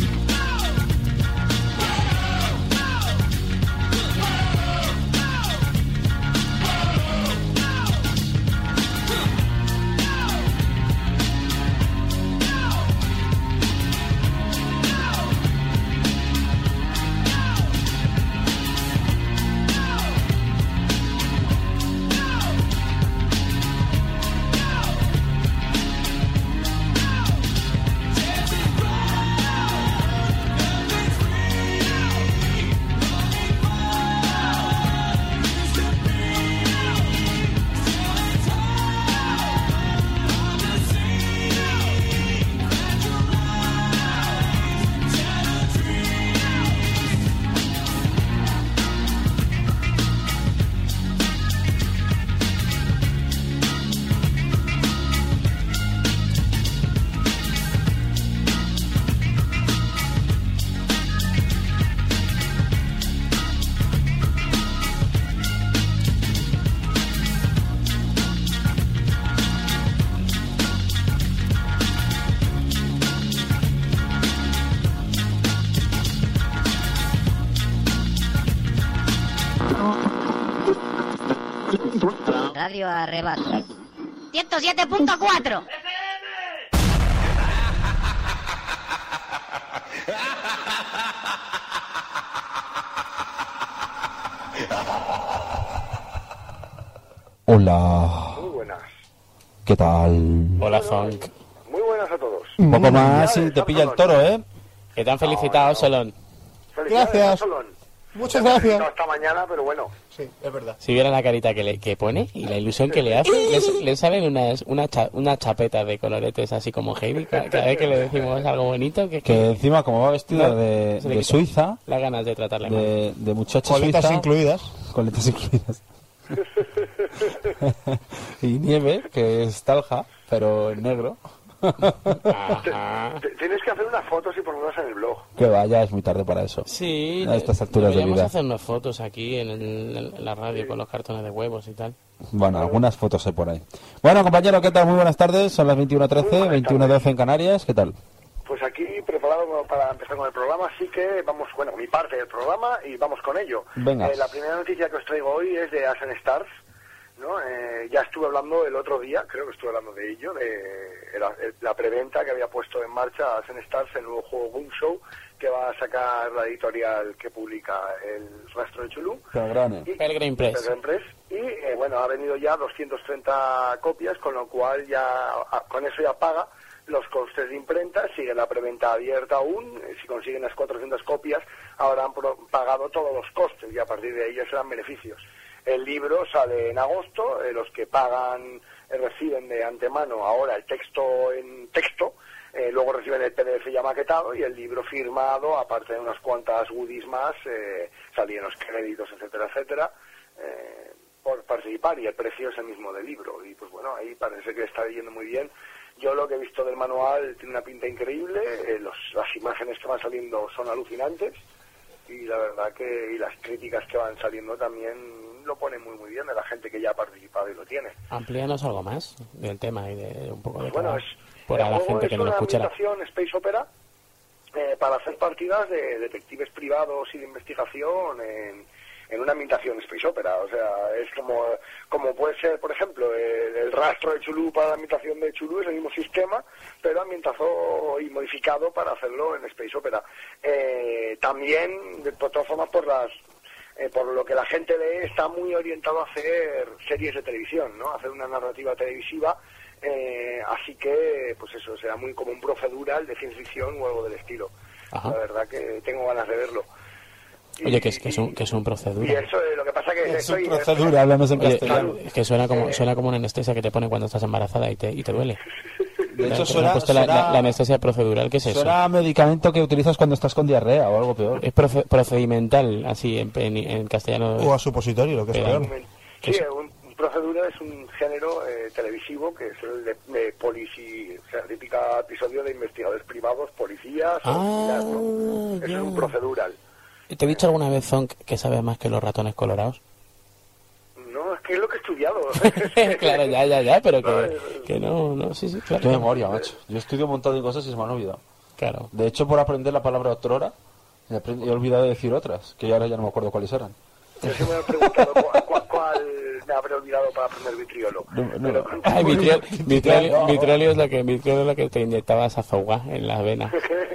Radio Arrebato. ciento siete punto cuatro. Hola. Muy buenas. ¿Qué tal? Hola, Funk. Muy buenas a todos. Un poco más y te pilla el toro, ¿eh? Que te han felicitado, Solón. Gracias. Solón. Muchas gracias. No hasta mañana, pero bueno. Sí, es verdad. Si vieran la carita que, le, que pone y la ilusión que le hace, le, le salen unas una cha, una chapetas de coloretes así como Heidi cada, cada vez que le decimos algo bonito. Que, Que encima, como va vestido No, de, se le de quita Suiza, las ganas de tratarle mal. de, de muchacha Coletas suiza, incluidas. coletas incluidas. Y nieve, que es talja, pero en negro. Ajá. Te- Tienes que hacer unas fotos y ponerlas en el blog. Que vaya, es muy tarde para eso. Sí, A estas alturas de deberíamos vida. hacernos fotos aquí en, el- en la radio con los cartones de huevos y tal. Bueno, algunas fotos hay por ahí. Bueno, compañero, ¿qué tal? Muy buenas tardes. Son las veintiuno trece, veintiuno doce en Canarias. ¿Qué tal? Pues aquí preparado para empezar con el programa, así que vamos, bueno, mi parte del programa y vamos con ello. Venga. Eh, la primera noticia que os traigo hoy es de Ashen Stars, ¿no? Eh, ya estuve hablando el otro día, creo que estuve hablando de ello, de la, la preventa que había puesto en marcha Ashen Stars, el nuevo juego Boom Show, que va a sacar la editorial que publica El Rastro de Chulú. Pelgrane. Y- Pelgrim Press. Pelgrim Press. Y eh, bueno, ha venido ya doscientas treinta copias, con lo cual ya a- con eso ya paga los costes de imprenta. Sigue la preventa abierta aún. Eh, Si consiguen las cuatrocientas copias, habrán pro- pagado todos los costes y a partir de ahí ya serán beneficios. El libro sale en agosto. Eh, los que pagan eh, reciben de antemano ahora el texto en texto. Eh, luego reciben el P D F ya maquetado y el libro firmado, aparte de unas cuantas goodies más, eh, salían los créditos, etcétera, etcétera, eh, por participar, y el precio es el mismo del libro. Y pues bueno, ahí parece que está yendo muy bien. Yo lo que he visto del manual tiene una pinta increíble, eh, los, las imágenes que van saliendo son alucinantes, y la verdad que y las críticas que van saliendo también lo ponen muy muy bien de la gente que ya ha participado y lo tiene. Amplíanos algo más del tema y de un poco de Bueno, cada- es, por a el la juego gente es que no lo una escuchará. ambientación space opera eh, para hacer partidas de detectives privados y de investigación en, en una ambientación space opera. O sea, es como, como puede ser, por ejemplo, el, el rastro de Chulú para la ambientación de Chulú, es el mismo sistema, pero ambientado y modificado para hacerlo en space opera. Eh, también, de todas formas, por las Eh, por lo que la gente lee, está muy orientado a hacer series de televisión, ¿no? A hacer una narrativa televisiva, eh, así que, pues eso, será muy como un procedural de ciencia ficción o algo del estilo. Ajá. La verdad que tengo ganas de verlo. Y- Oye, que es, que es un, que es un Y procedura. eso, eh, lo que pasa que Es un estoy... procedura, hablamos en Oye, castellano. es que suena como, suena como una anestesia que te pone cuando estás embarazada y te, y te duele. De Te hecho, han suena, puesto la, suena- la- la anestesia procedural, ¿qué es eso? suena a medicamento que utilizas cuando estás con diarrea o algo peor. Es proce- procedimental, así en, en, en castellano. O a supositorio, lo que es Pero- peor. Sí, un, un procedura es un género eh, televisivo que es el de, de polici, o sea, típica episodio de investigadores privados, policías, o Ah, similar, ¿no? Eso ya. es un procedural. ¿Te he dicho alguna vez, Zonk, que sabes más que los ratones colorados? No, es que es lo que he estudiado. Claro, ya, ya, ya, pero que, que no, no, sí, sí, claro. Qué memoria, macho. Yo estudio un montón de cosas y se me han olvidado. Claro. De hecho, por aprender la palabra otrora, he, aprend- he olvidado de decir otras, que ahora ya no me acuerdo cuáles eran. Yo sí me he preguntado cuál, cuál, cuál me habré olvidado para aprender vitriolo. No, no. Pero- Ay, vitriol, vitriolio, vitriolio es lo que, vitriolio es lo que te inyectabas a Zauga en las venas.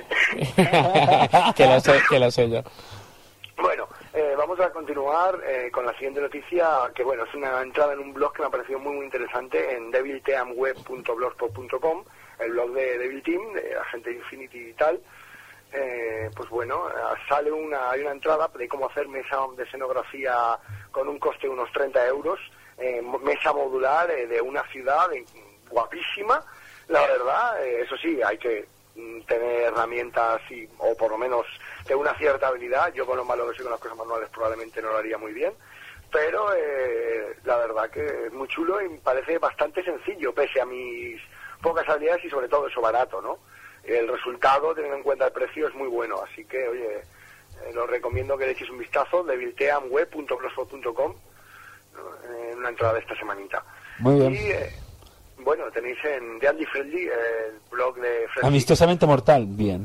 que lo sé, que lo sé yo. Bueno, eh, vamos a continuar eh, con la siguiente noticia, que bueno, es una entrada en un blog que me ha parecido muy muy interesante en devil team web punto blogspot punto com, el blog de Devil Team, de Agente Infinity y tal. Eh, pues bueno, sale una, hay una entrada de cómo hacer mesa de escenografía con un coste de unos treinta euros, eh, mesa modular eh, de una ciudad eh, guapísima, la verdad, eh, eso sí, hay que mm, tener herramientas y, o por lo menos de una cierta habilidad. Yo con los malos que soy con las cosas manuales probablemente no lo haría muy bien, pero eh, la verdad que es muy chulo y me parece bastante sencillo pese a mis pocas habilidades y sobre todo eso barato, ¿no? El resultado, teniendo en cuenta el precio, es muy bueno, así que, oye, eh, os recomiendo que le echéis un vistazo, devil team web punto blogspot punto com, ¿no? En una entrada de esta semanita. Muy bien. Y, eh, bueno, tenéis en The Andy Friendly, el blog de Friendly. Amistosamente mortal, bien.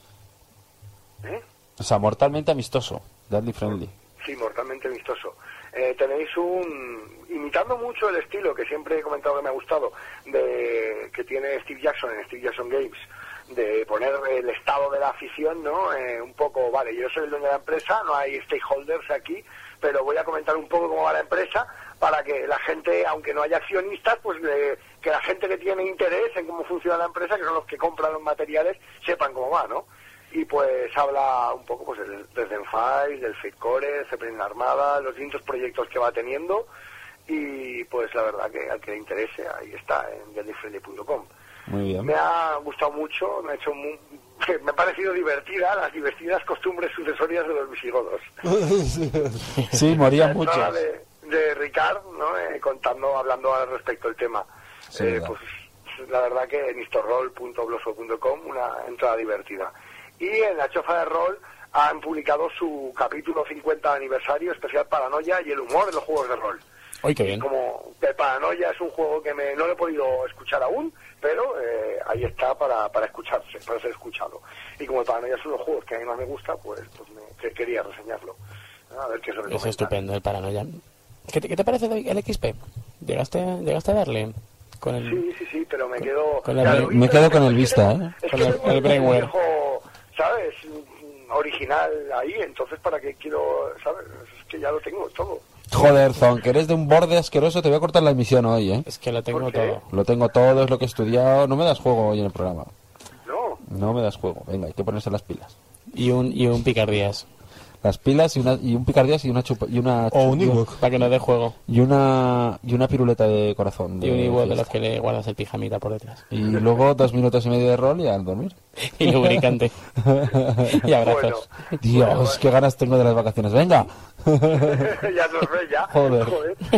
¿Eh? O sea, mortalmente amistoso, Deadly Friendly. Sí, mortalmente vistoso. Eh, tenéis un... imitando mucho el estilo que siempre he comentado que me ha gustado, de que tiene Steve Jackson en Steve Jackson Games, de poner el estado de la afición, ¿no? Eh, un poco, vale, yo soy el dueño de la empresa, no hay stakeholders aquí, pero voy a comentar un poco cómo va la empresa para que la gente, aunque no haya accionistas, pues eh, que la gente que tiene interés en cómo funciona la empresa, que son los que compran los materiales, sepan cómo va, ¿no? Y pues habla un poco pues del, del Zenfile, del Fate Core, Zeppelin la Armada, los distintos proyectos que va teniendo, y pues la verdad que al que le interese, ahí está, en deadly friendly punto com. Muy bien. Me ha gustado mucho, me ha hecho muy, me ha parecido divertida las divertidas costumbres sucesorias de los visigodos. Sí, morían La muchos. entrada de, de Ricard, ¿no? Eh, contando, hablando al respecto del tema. Sí, Eh, verdad. pues la verdad que en historroll punto blogspot punto com, una entrada divertida. Y en la chofa de rol han publicado su capítulo cincuenta aniversario especial Paranoia y el humor de los juegos de rol. Uy, qué bien. Como que Paranoia es un juego que me, no lo he podido escuchar aún, pero eh, ahí está para, para escucharse, para ser escuchado. Y como el Paranoia es uno de los juegos que a mí más me gusta, pues, pues me, que quería reseñarlo. A ver qué se Es estupendo el Paranoia. ¿Qué te, qué te parece el X P? ¿Llegaste, llegaste a darle? Con el... Sí, sí, sí, pero me quedo... con el- claro, Me quedo con el Vista, ¿eh? Es con que el- tengo el un Brainware. viejo, ¿sabes? Original ahí, entonces ¿para qué quiero, sabes? Es que ya lo tengo todo. Joder, Zon, que eres de un borde asqueroso, te voy a cortar la emisión hoy, ¿eh? Es que lo tengo ¿Por qué? todo. Lo tengo todo, es lo que he estudiado. No me das juego hoy en el programa. No, No me das juego. Venga, hay que ponerse las pilas. Y un, y un picardías. Las pilas y, una, y un picardías y una chupa, y una O un y, ebook. Para que no dé juego. y una y una piruleta de corazón. Y un igual de fiesta. los que le guardas el pijamita por detrás. Y luego dos minutos y medio de rol y al dormir. Y lubricante. Y abrazos. Dios, qué ganas tengo de las vacaciones. Venga. ya los ves ya. Joder.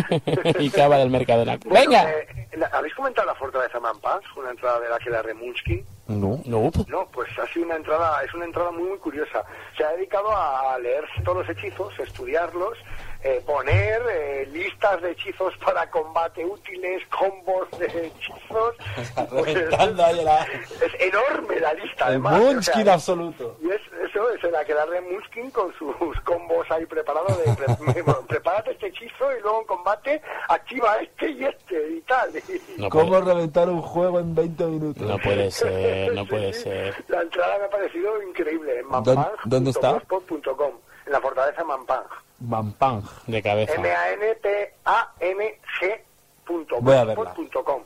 Y cava del Mercadona. Bueno, ¡Venga! eh, la- ¿habéis comentado la fortaleza Manpans? Una entrada de la que la Remunchkin. No. No. No, pues ha sido una entrada, es una entrada muy muy curiosa. Se ha dedicado a leerse todos los hechizos, estudiarlos, eh, poner eh, listas de hechizos para combate útiles, combos de hechizos. Pues es, ahí la... es enorme la lista, El además. Munchkin o sea, absoluto. y es eso, es la que da Munchkin con sus combos ahí preparados de pre- bueno, prepárate este hechizo y luego en combate activa este y este y tal. No ¿Cómo puede, reventar un juego en veinte minutos? no puede ser, no Sí, puede sí. ser. La entrada me ha parecido increíble en ¿Dónde- dónde está? manpang punto blogspot punto com, en la fortaleza Manpang. Mampang. De cabeza. M A N P A N G punto Voy a blogspot verla. punto com.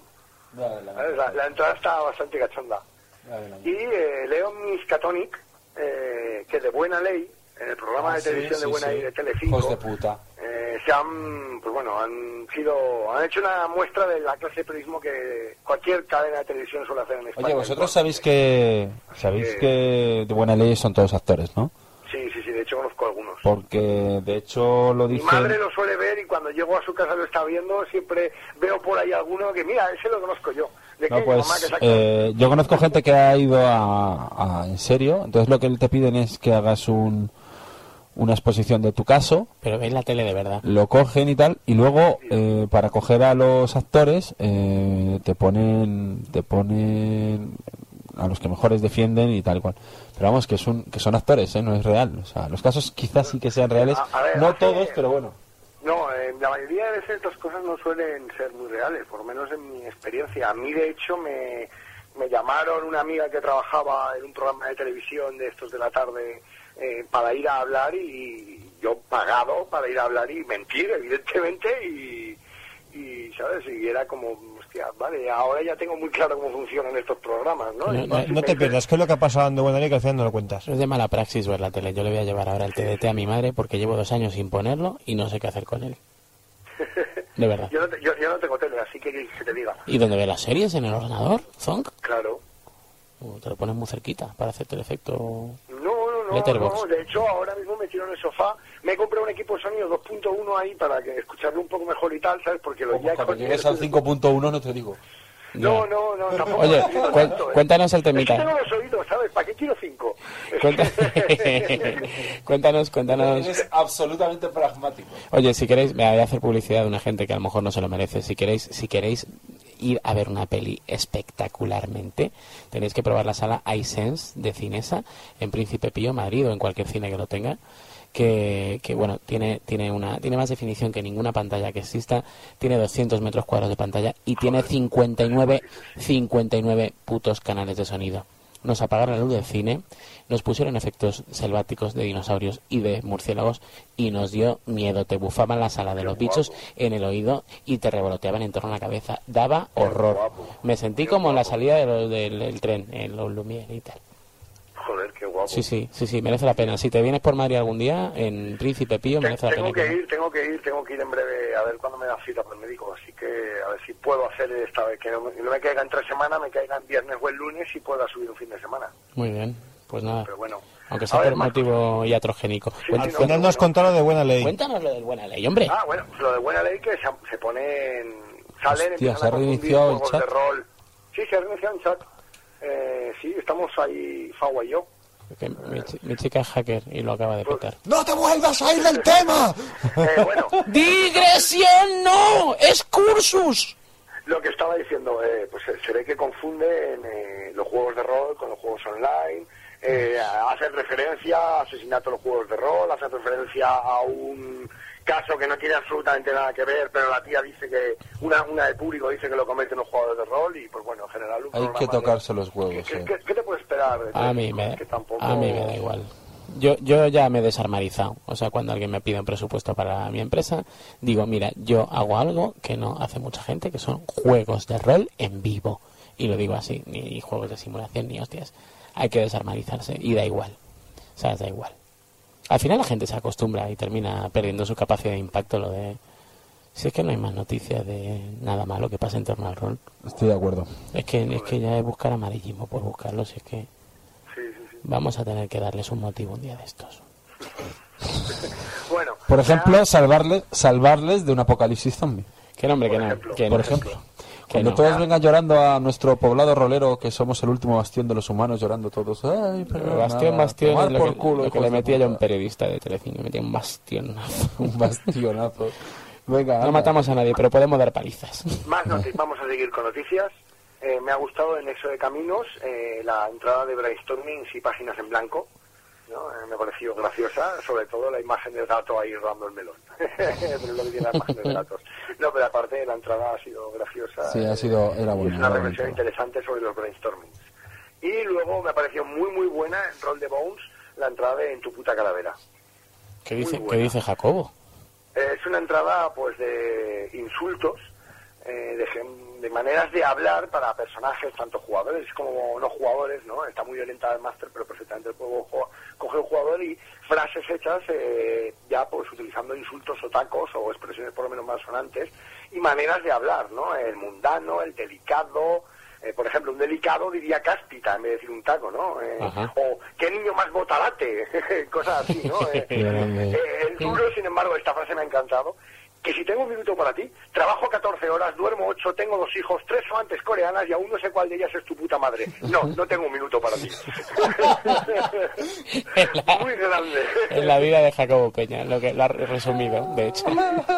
La, la entrada está bastante cachonda. Y eh, Leo Miskatonic, eh, que de buena ley, en el programa Ah, de sí, televisión sí, de buena sí. ley de Telecinco, Hijos de puta. eh, se han, pues bueno, han sido, han hecho una muestra de la clase de periodismo que cualquier cadena de televisión suele hacer en España. Oye, vosotros sabéis que sabéis Eh, que de buena ley son todos actores, ¿no? Sí, sí, sí, de hecho conozco algunos. Porque de hecho lo Mi dice. madre lo suele ver y cuando llego a su casa lo está viendo, siempre veo por ahí alguno que, mira, ese lo conozco yo. ¿De No, qué? pues Mamá, que es actor. eh, yo conozco gente que ha ido a, a- en serio, entonces lo que te piden es que hagas un una exposición de tu caso. Pero veis la tele de verdad. Lo cogen y tal, y luego eh, para coger a los actores eh, te ponen te ponen a los que mejores defienden y tal y cual. Pero vamos, que son que son actores, ¿eh? No es real. O sea, los casos quizás sí que sean reales, A- a ver, no hace- todos, pero bueno. No, eh, la mayoría de veces estas cosas no suelen ser muy reales, por lo menos en mi experiencia. A mí, de hecho, me, me llamaron una amiga que trabajaba en un programa de televisión de estos de la tarde eh, para ir a hablar, y yo pagado para ir a hablar y mentir, evidentemente, y, y ¿sabes? Y era como, hostia, vale, ahora ya tengo muy claro cómo funcionan estos programas, ¿no? No, Entonces, No te me- pierdas, que es lo que ha pasado en De Buena Ley, que al final no lo cuentas. Es de mala praxis ver la tele. Yo le voy a llevar ahora el T D T a mi madre porque llevo dos años sin ponerlo y no sé qué hacer con él. De verdad. Yo no, te- yo, yo no tengo tele, así que que te diga. ¿Y dónde ve las series? ¿En el ordenador? ¿Zonk? Claro. Uh, te lo pones muy cerquita para hacerte el efecto... No, no, no, Letterboxd. no, de hecho ahora mismo me tiro en el sofá, me he comprado un equipo de sonido dos punto uno ahí para que escucharlo un poco mejor y tal, ¿sabes? Porque los Cuando jack llegues al cinco punto uno no te digo. No, no, no, tampoco. Oye, no quiero cuen- tanto, ¿eh? cuéntanos el Es que temita. tengo los oídos, ¿sabes? ¿Para qué quiero cinco? Cuenta- cuéntanos, cuéntanos... Es absolutamente pragmático. Oye, si queréis, me voy a hacer publicidad de una gente que a lo mejor no se lo merece. Si queréis, si queréis ir a ver una peli espectacularmente, tenéis que probar la sala iSense de Cinesa en Príncipe Pío, Madrid, o en cualquier cine que lo tenga. Que, que bueno, tiene tiene una tiene más definición que ninguna pantalla que exista, tiene doscientos metros cuadrados de pantalla y tiene cincuenta y nueve putos canales de sonido. Nos apagaron la luz del cine, nos pusieron efectos selváticos de dinosaurios y de murciélagos y nos dio miedo. Te bufaban la sala de los bichos en el oído y te revoloteaban en torno a la cabeza. Daba horror. Me sentí como en la salida de los- del, del tren, en los Lumière y tal. Joder, qué guapo. Sí, sí, sí, sí, merece la pena. Si te vienes por Madrid algún día, en Príncipe Pío, Te- merece la tengo pena. que ir, tengo que ir, tengo que ir en breve a ver cuándo me da cita por el médico, así que a ver si puedo hacer esta vez, que no me, no me caiga en tres semanas, me caiga en viernes o el lunes y pueda subir un fin de semana. Muy bien, pues nada. Pero bueno. Aunque sea A ver, por más motivo iatrogénico. Sí, Cuen- sí, no, Al final nos has contado lo de Buena Ley. Cuéntanos lo del Buena Ley, hombre. Ah, bueno, pues lo de Buena Ley que se, se ponen, salen, Hostia, empiezan se ha a confundir reiniciado el juegos chat. de rol. Sí, se ha reiniciado el chat. Eh, sí, estamos ahí, Fawa y yo. Que mi, chi- mi chica es hacker y lo acaba de petar. ¡No te vuelvas a ir del tema! Eh, bueno, ¡Digresión no! ¡Es cursus! lo que estaba diciendo, eh, pues se, se ve que confunden eh, los juegos de rol con los juegos online, eh, hacen referencia a asesinato de los juegos de rol, hacen referencia a un caso que no tiene absolutamente nada que ver, pero la tía dice que, una, una de público dice que lo cometen los jugadores de rol, y pues bueno, en general un Hay programa que de- tocarse los ¿Qué, huevos. qué, eh. qué- qué te puede esperar? de A mí esto? me, Que tampoco- a mí me da igual. Yo, yo ya me he desarmarizado. O sea, cuando alguien me pide un presupuesto para mi empresa, digo, mira, yo hago algo que no hace mucha gente, que son juegos de rol en vivo. Y lo digo así, ni juegos de simulación, ni hostias. Hay que desarmarizarse y da igual. O sea, da igual. Al final la gente se acostumbra y termina perdiendo su capacidad de impacto, lo de... Si es que no hay más noticias de nada malo que pase en torno al rol. Estoy de acuerdo. Es que, es que ya es buscar amarillismo por buscarlo, si es que... Vamos a tener que darles un motivo un día de estos. Bueno, Por ejemplo, salvarles, salvarles de un apocalipsis zombie. Que no, hombre, que no. Que Por no. ejemplo. Que Cuando no. todos vengan llorando a nuestro poblado rolero, que somos el último bastión de los humanos, llorando todos. Ay, pero Bastión, nada, bastión tomar es lo por que, culo, lo que hijos le de metía yo a un puta. periodista de Telecinco. Le metía un bastionazo. Un bastionazo. Venga, No anda. matamos a nadie, pero podemos dar palizas. más noticias, vamos a seguir con noticias. Eh, me ha gustado en Nexo de Caminos eh, la entrada de Brainstorming y páginas en blanco, ¿no? Eh, me ha parecido graciosa, sobre todo la imagen del gato ahí rodando el melón. Pero es lo que tiene la imagen de gatos. No, pero aparte la entrada ha sido graciosa. Sí, ha sido, era Y bueno. es una era reflexión bonito. interesante sobre los brainstormings. Y luego me ha parecido muy muy buena en Roll the Bones la entrada de En tu puta calavera. ¿Qué dice, Muy ¿qué buena. dice Jacobo? Eh, es una entrada pues de insultos, eh, de, gen- de maneras de hablar para personajes, tanto jugadores como no jugadores, ¿no? Está muy orientada al máster, pero perfectamente el juego jo- coge un jugador y frases hechas eh, ya pues utilizando insultos o tacos o expresiones por lo menos más sonantes y maneras de hablar, ¿no? El mundano, el delicado. Eh, por ejemplo, un delicado diría cáspita en vez de decir un taco, ¿no? Eh, Ajá. o qué niño más botalate, cosas así, ¿no? Eh, Grande. eh, el duro, sin embargo, esta frase me ha encantado. Que si tengo un minuto para ti, trabajo catorce horas, duermo ocho, tengo dos hijos, tres amantes coreanas y aún no sé cuál de ellas es tu puta madre. No, no tengo un minuto para ti. la, Muy grande. En la vida de Jacobo Peña, lo que lo ha resumido, de hecho. Sí,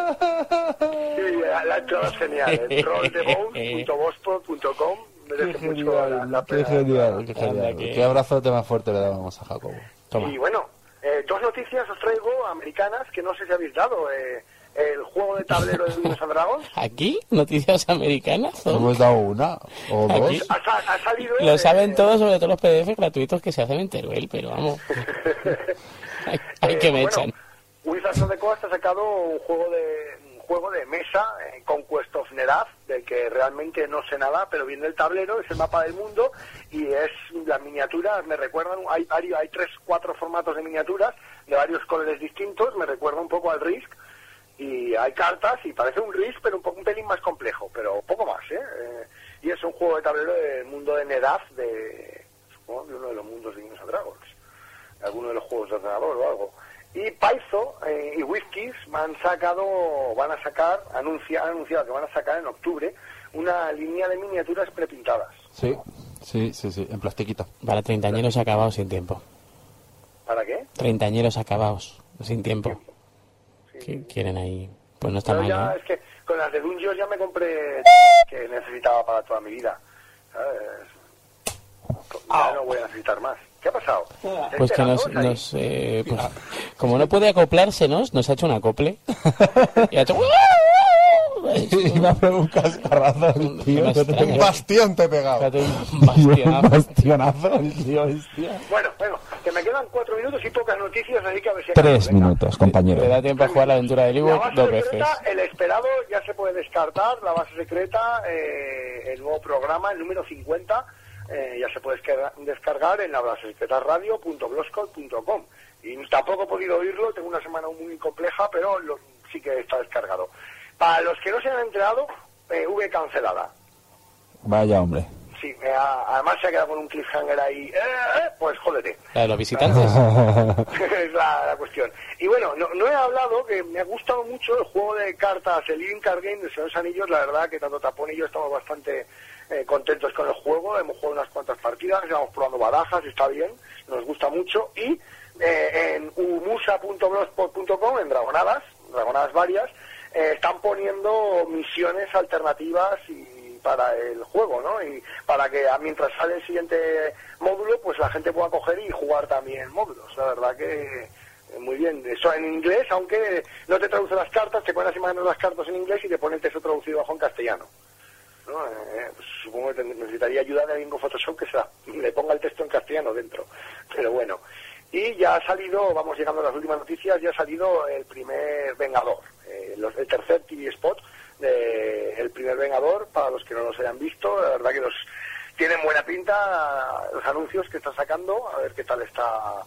la entrada es genial, ¿eh? roll the bones punto blogspot punto com. Qué genial, la, qué genial, qué genial. Qué abrazote más fuerte le dábamos a Jacobo. Toma. Y bueno, eh, dos noticias os traigo americanas que no sé si habéis dado. Eh, el juego de tablero de Dungeons and Dragons. ¿Aquí? ¿Noticias americanas? Hemos dado una o dos. Ha, ha salido Lo eh, saben todos, sobre todo los P D F gratuitos que se hacen en Teruel, pero vamos. hay, hay eh, que me bueno, echan. Wizards of the Coast ha sacado un juego de un juego de mesa, eh, Conquest of Nerad, del que realmente no sé nada, pero viene el tablero, es el mapa del mundo y es las miniaturas, me recuerdan, hay, hay, hay tres, cuatro formatos de miniaturas de varios colores distintos, me recuerda un poco al Risk. Y hay cartas y parece un Risk, pero un, poco, un pelín más complejo, pero poco más, ¿eh? eh y es un juego de tablero del mundo de Nerad, de, supongo, de uno de los mundos de Dungeons and Dragons, alguno de los juegos de ordenador o algo. Y Paizo eh, y Whiskies han sacado, van a sacar, anuncia, han anunciado que van a sacar en octubre una línea de miniaturas prepintadas. Sí, sí, sí, sí, en plastiquito. Para treintañeros acabados sin tiempo. ¿Para qué? Treintañeros acabados sin tiempo. Sí. Que quieren ahí, pues no está Pero mal, ya, ¿eh? es que con las de Dungeons ya me compré que necesitaba para toda mi vida, ¿sabes? Ya no voy a necesitar más. ¿Qué ha pasado? Pues que nos, nos eh, pues, como no puede acoplársenos, nos ha hecho un acople y ha hecho y me ha pegado un cascarrazo el tío. Un bastión te he pegado. Un bastionazo. bastionazo el tío, hostia. Bueno, bueno, que me quedan cuatro minutos y pocas noticias, así que a ver si... Tres minutos, compañero. Te da tiempo a jugar la aventura del La Ewok base dos veces. secreta, el esperado, ya se puede descartar, la base secreta, eh, el nuevo programa, el número cincuenta, eh, ya se puede descargar, descargar en la base secreta radio punto blogspot punto com. Y tampoco he podido oírlo, tengo una semana muy compleja, pero lo, sí que está descargado. Para los que no se han enterado, eh, V cancelada. Vaya hombre. Sí, eh, además se ha quedado con un cliffhanger ahí, eh, eh, pues jódete. La de los visitantes. Es la, la cuestión. Y bueno, no, no he hablado, que me ha gustado mucho el juego de cartas, el Living Card Game de Señor de los Anillos. La verdad que tanto Tapón y yo estamos bastante eh, contentos con el juego. Hemos jugado unas cuantas partidas, estamos probando barajas, está bien, nos gusta mucho. Y eh, en umusa punto blogspot punto com, en Dragonadas, Dragonadas varias, eh, están poniendo misiones alternativas y para el juego, ¿no? Y para que mientras sale el siguiente módulo, pues la gente pueda coger y jugar también módulos. La verdad que eh, muy bien. Eso en inglés, aunque no te traduce las cartas, te ponen las imágenes de las cartas en inglés y te pone el texto traducido bajo en castellano, ¿no? Eh, pues, supongo que necesitaría ayuda de alguien con Photoshop que sea, le ponga el texto en castellano dentro. Pero bueno. Y ya ha salido, vamos llegando a las últimas noticias, ya ha salido el primer Vengador, eh, los, el tercer T V spot de El primer Vengador, para los que no los hayan visto. La verdad que los tienen buena pinta los anuncios que está sacando, a ver qué tal está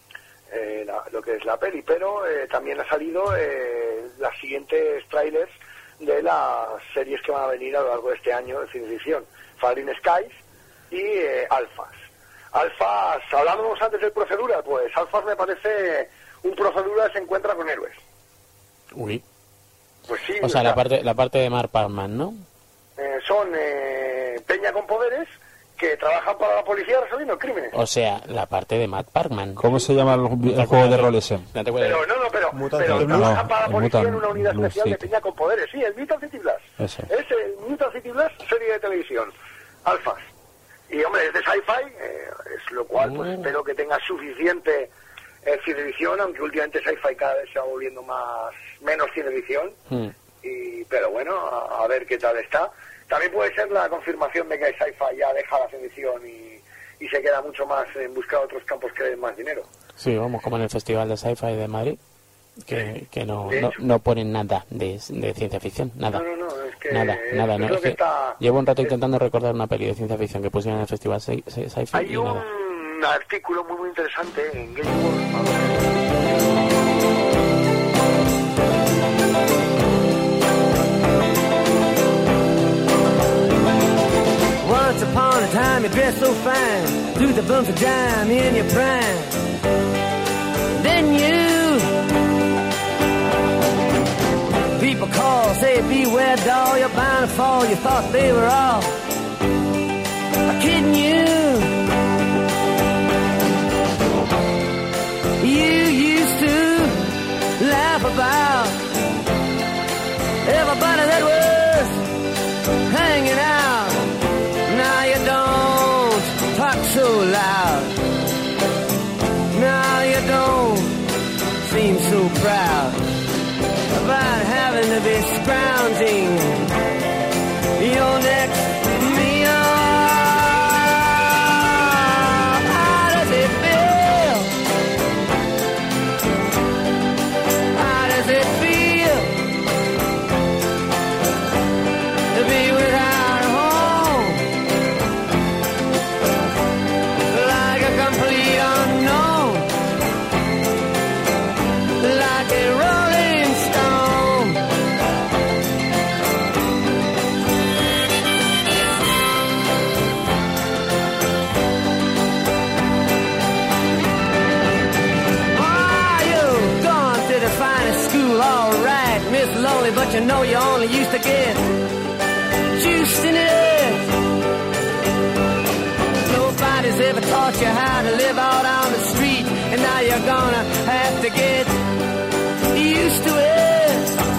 eh, la, lo que es la peli, pero eh, también ha salido eh, las siguientes trailers de las series que van a venir a lo largo de este año de ciencia ficción, Falling Skies y eh, Alphas. Alphas, hablábamos antes del Procedura, pues Alphas me parece un Procedura se encuentra con héroes. Uy. Pues sí. O sea, la parte, la parte de Mark Parman, ¿no? Eh, son eh, peña con poderes que trabajan para la policía resolviendo crímenes. O sea, la parte de Matt Parkman. ¿Cómo se llama el, el juego de rol ese? No te pero no, no, pero, pero no, trabajan para la policía Mutant en una unidad Blue especial de City. peña con poderes. Sí, el Mutant City Blast. Ese. Es el Mutant City Blast, serie de televisión. Alphas. Y hombre, es de sci-fi, eh, es lo cual pues Mm. espero que tenga suficiente eh, ciencia ficción, aunque últimamente sci-fi cada vez se va volviendo más menos ciencia ficción. Hmm. Y, pero bueno, a, a ver qué tal está. También puede ser la confirmación de que el sci-fi ya deja la ciencia ficción y, y se queda mucho más en busca de otros campos que den más dinero. Sí, vamos, como en el Festival de Sci-Fi de Madrid, que, que no, De no, hecho. no ponen nada de, de ciencia ficción, nada. No, no, no, es que Nada, es- nada, es no. lo Es que que está- llevo un rato es- intentando recordar una peli de ciencia ficción que pusieron en el Festival Sci- Sci- Sci-Fi Hay y nada. un artículo muy muy interesante en Game World. A ver. Once upon a time you dressed so fine, threw the bumps of dime in your prime. Then you, people people call, say beware doll, you're bound to fall. You thought they were all kidding you. You used to laugh about everybody that was hanging out. Now you don't talk so loud. Now you don't seem so proud about having to be scrounging your next meal. How does it feel? How does it feel to be without a home? Like a complete unknown, like a rolling stone. Ah, you've gone to the finest school, all right, Miss Lonely, but you know you only used to get juiced in it. Nobody's ever taught you how to live out on the street, and now you're gonna have to get used to it.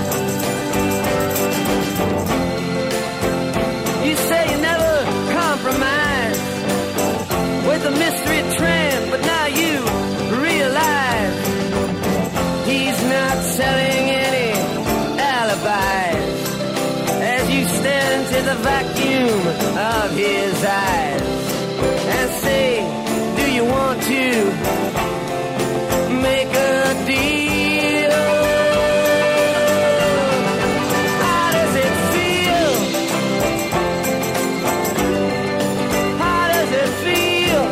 You say you never compromise with the mystery tramp, but now you realize he's not selling any alibis as you stare into the vacuum of his eyes and say, do you want to make a deal? How does it feel? How does it feel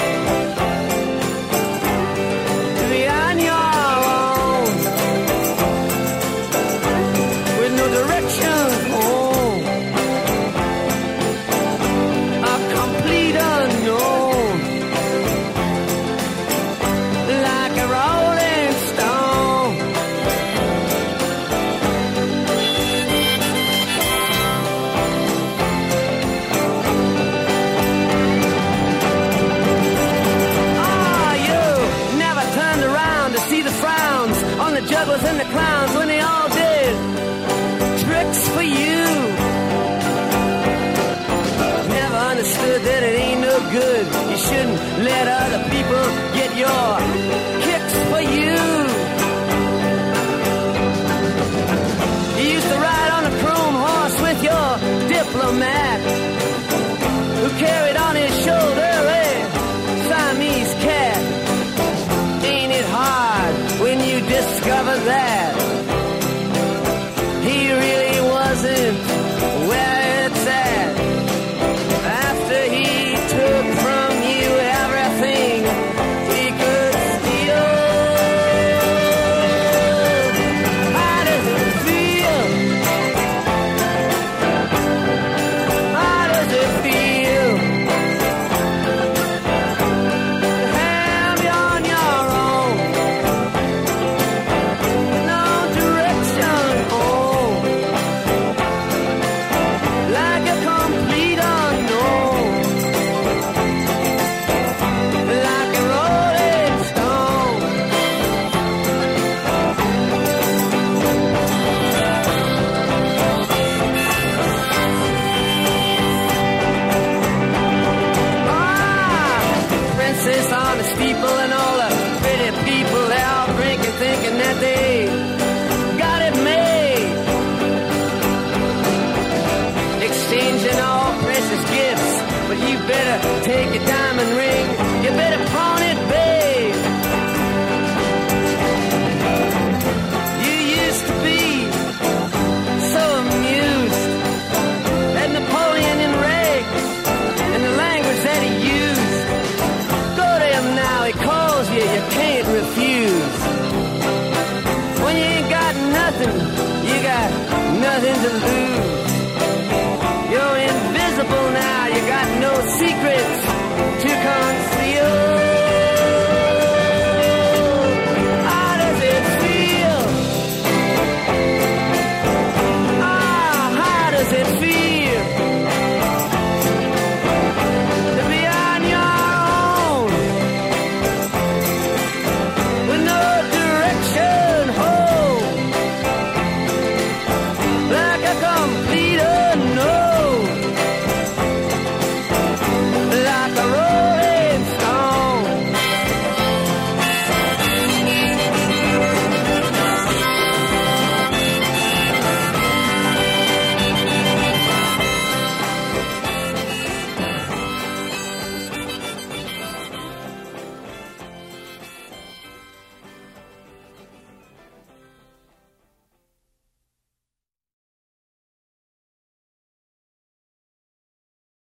to be on your own with no direction home? A complete unknown, like a rolling stone. Ah, you never turned around to see the frowns on the jugglers and the clowns when they all did tricks for you. Never understood that it ain't no good. You shouldn't let other people get your kicks for you. You used to ride on a chrome horse with your diplomat, who carried on his shoulder a Siamese cat. Ain't it hard when you discover that he really wasn't where it's at? After he took from you everything he could steal. How does it feel? How does it feel to have you on your own? No direction home, like a complete unknown, like a rolling stone. Ah, princess on the steeple and all the pretty people, they all drinking, thinking that they got it made, exchanging all precious gifts. But you better take a diamond ring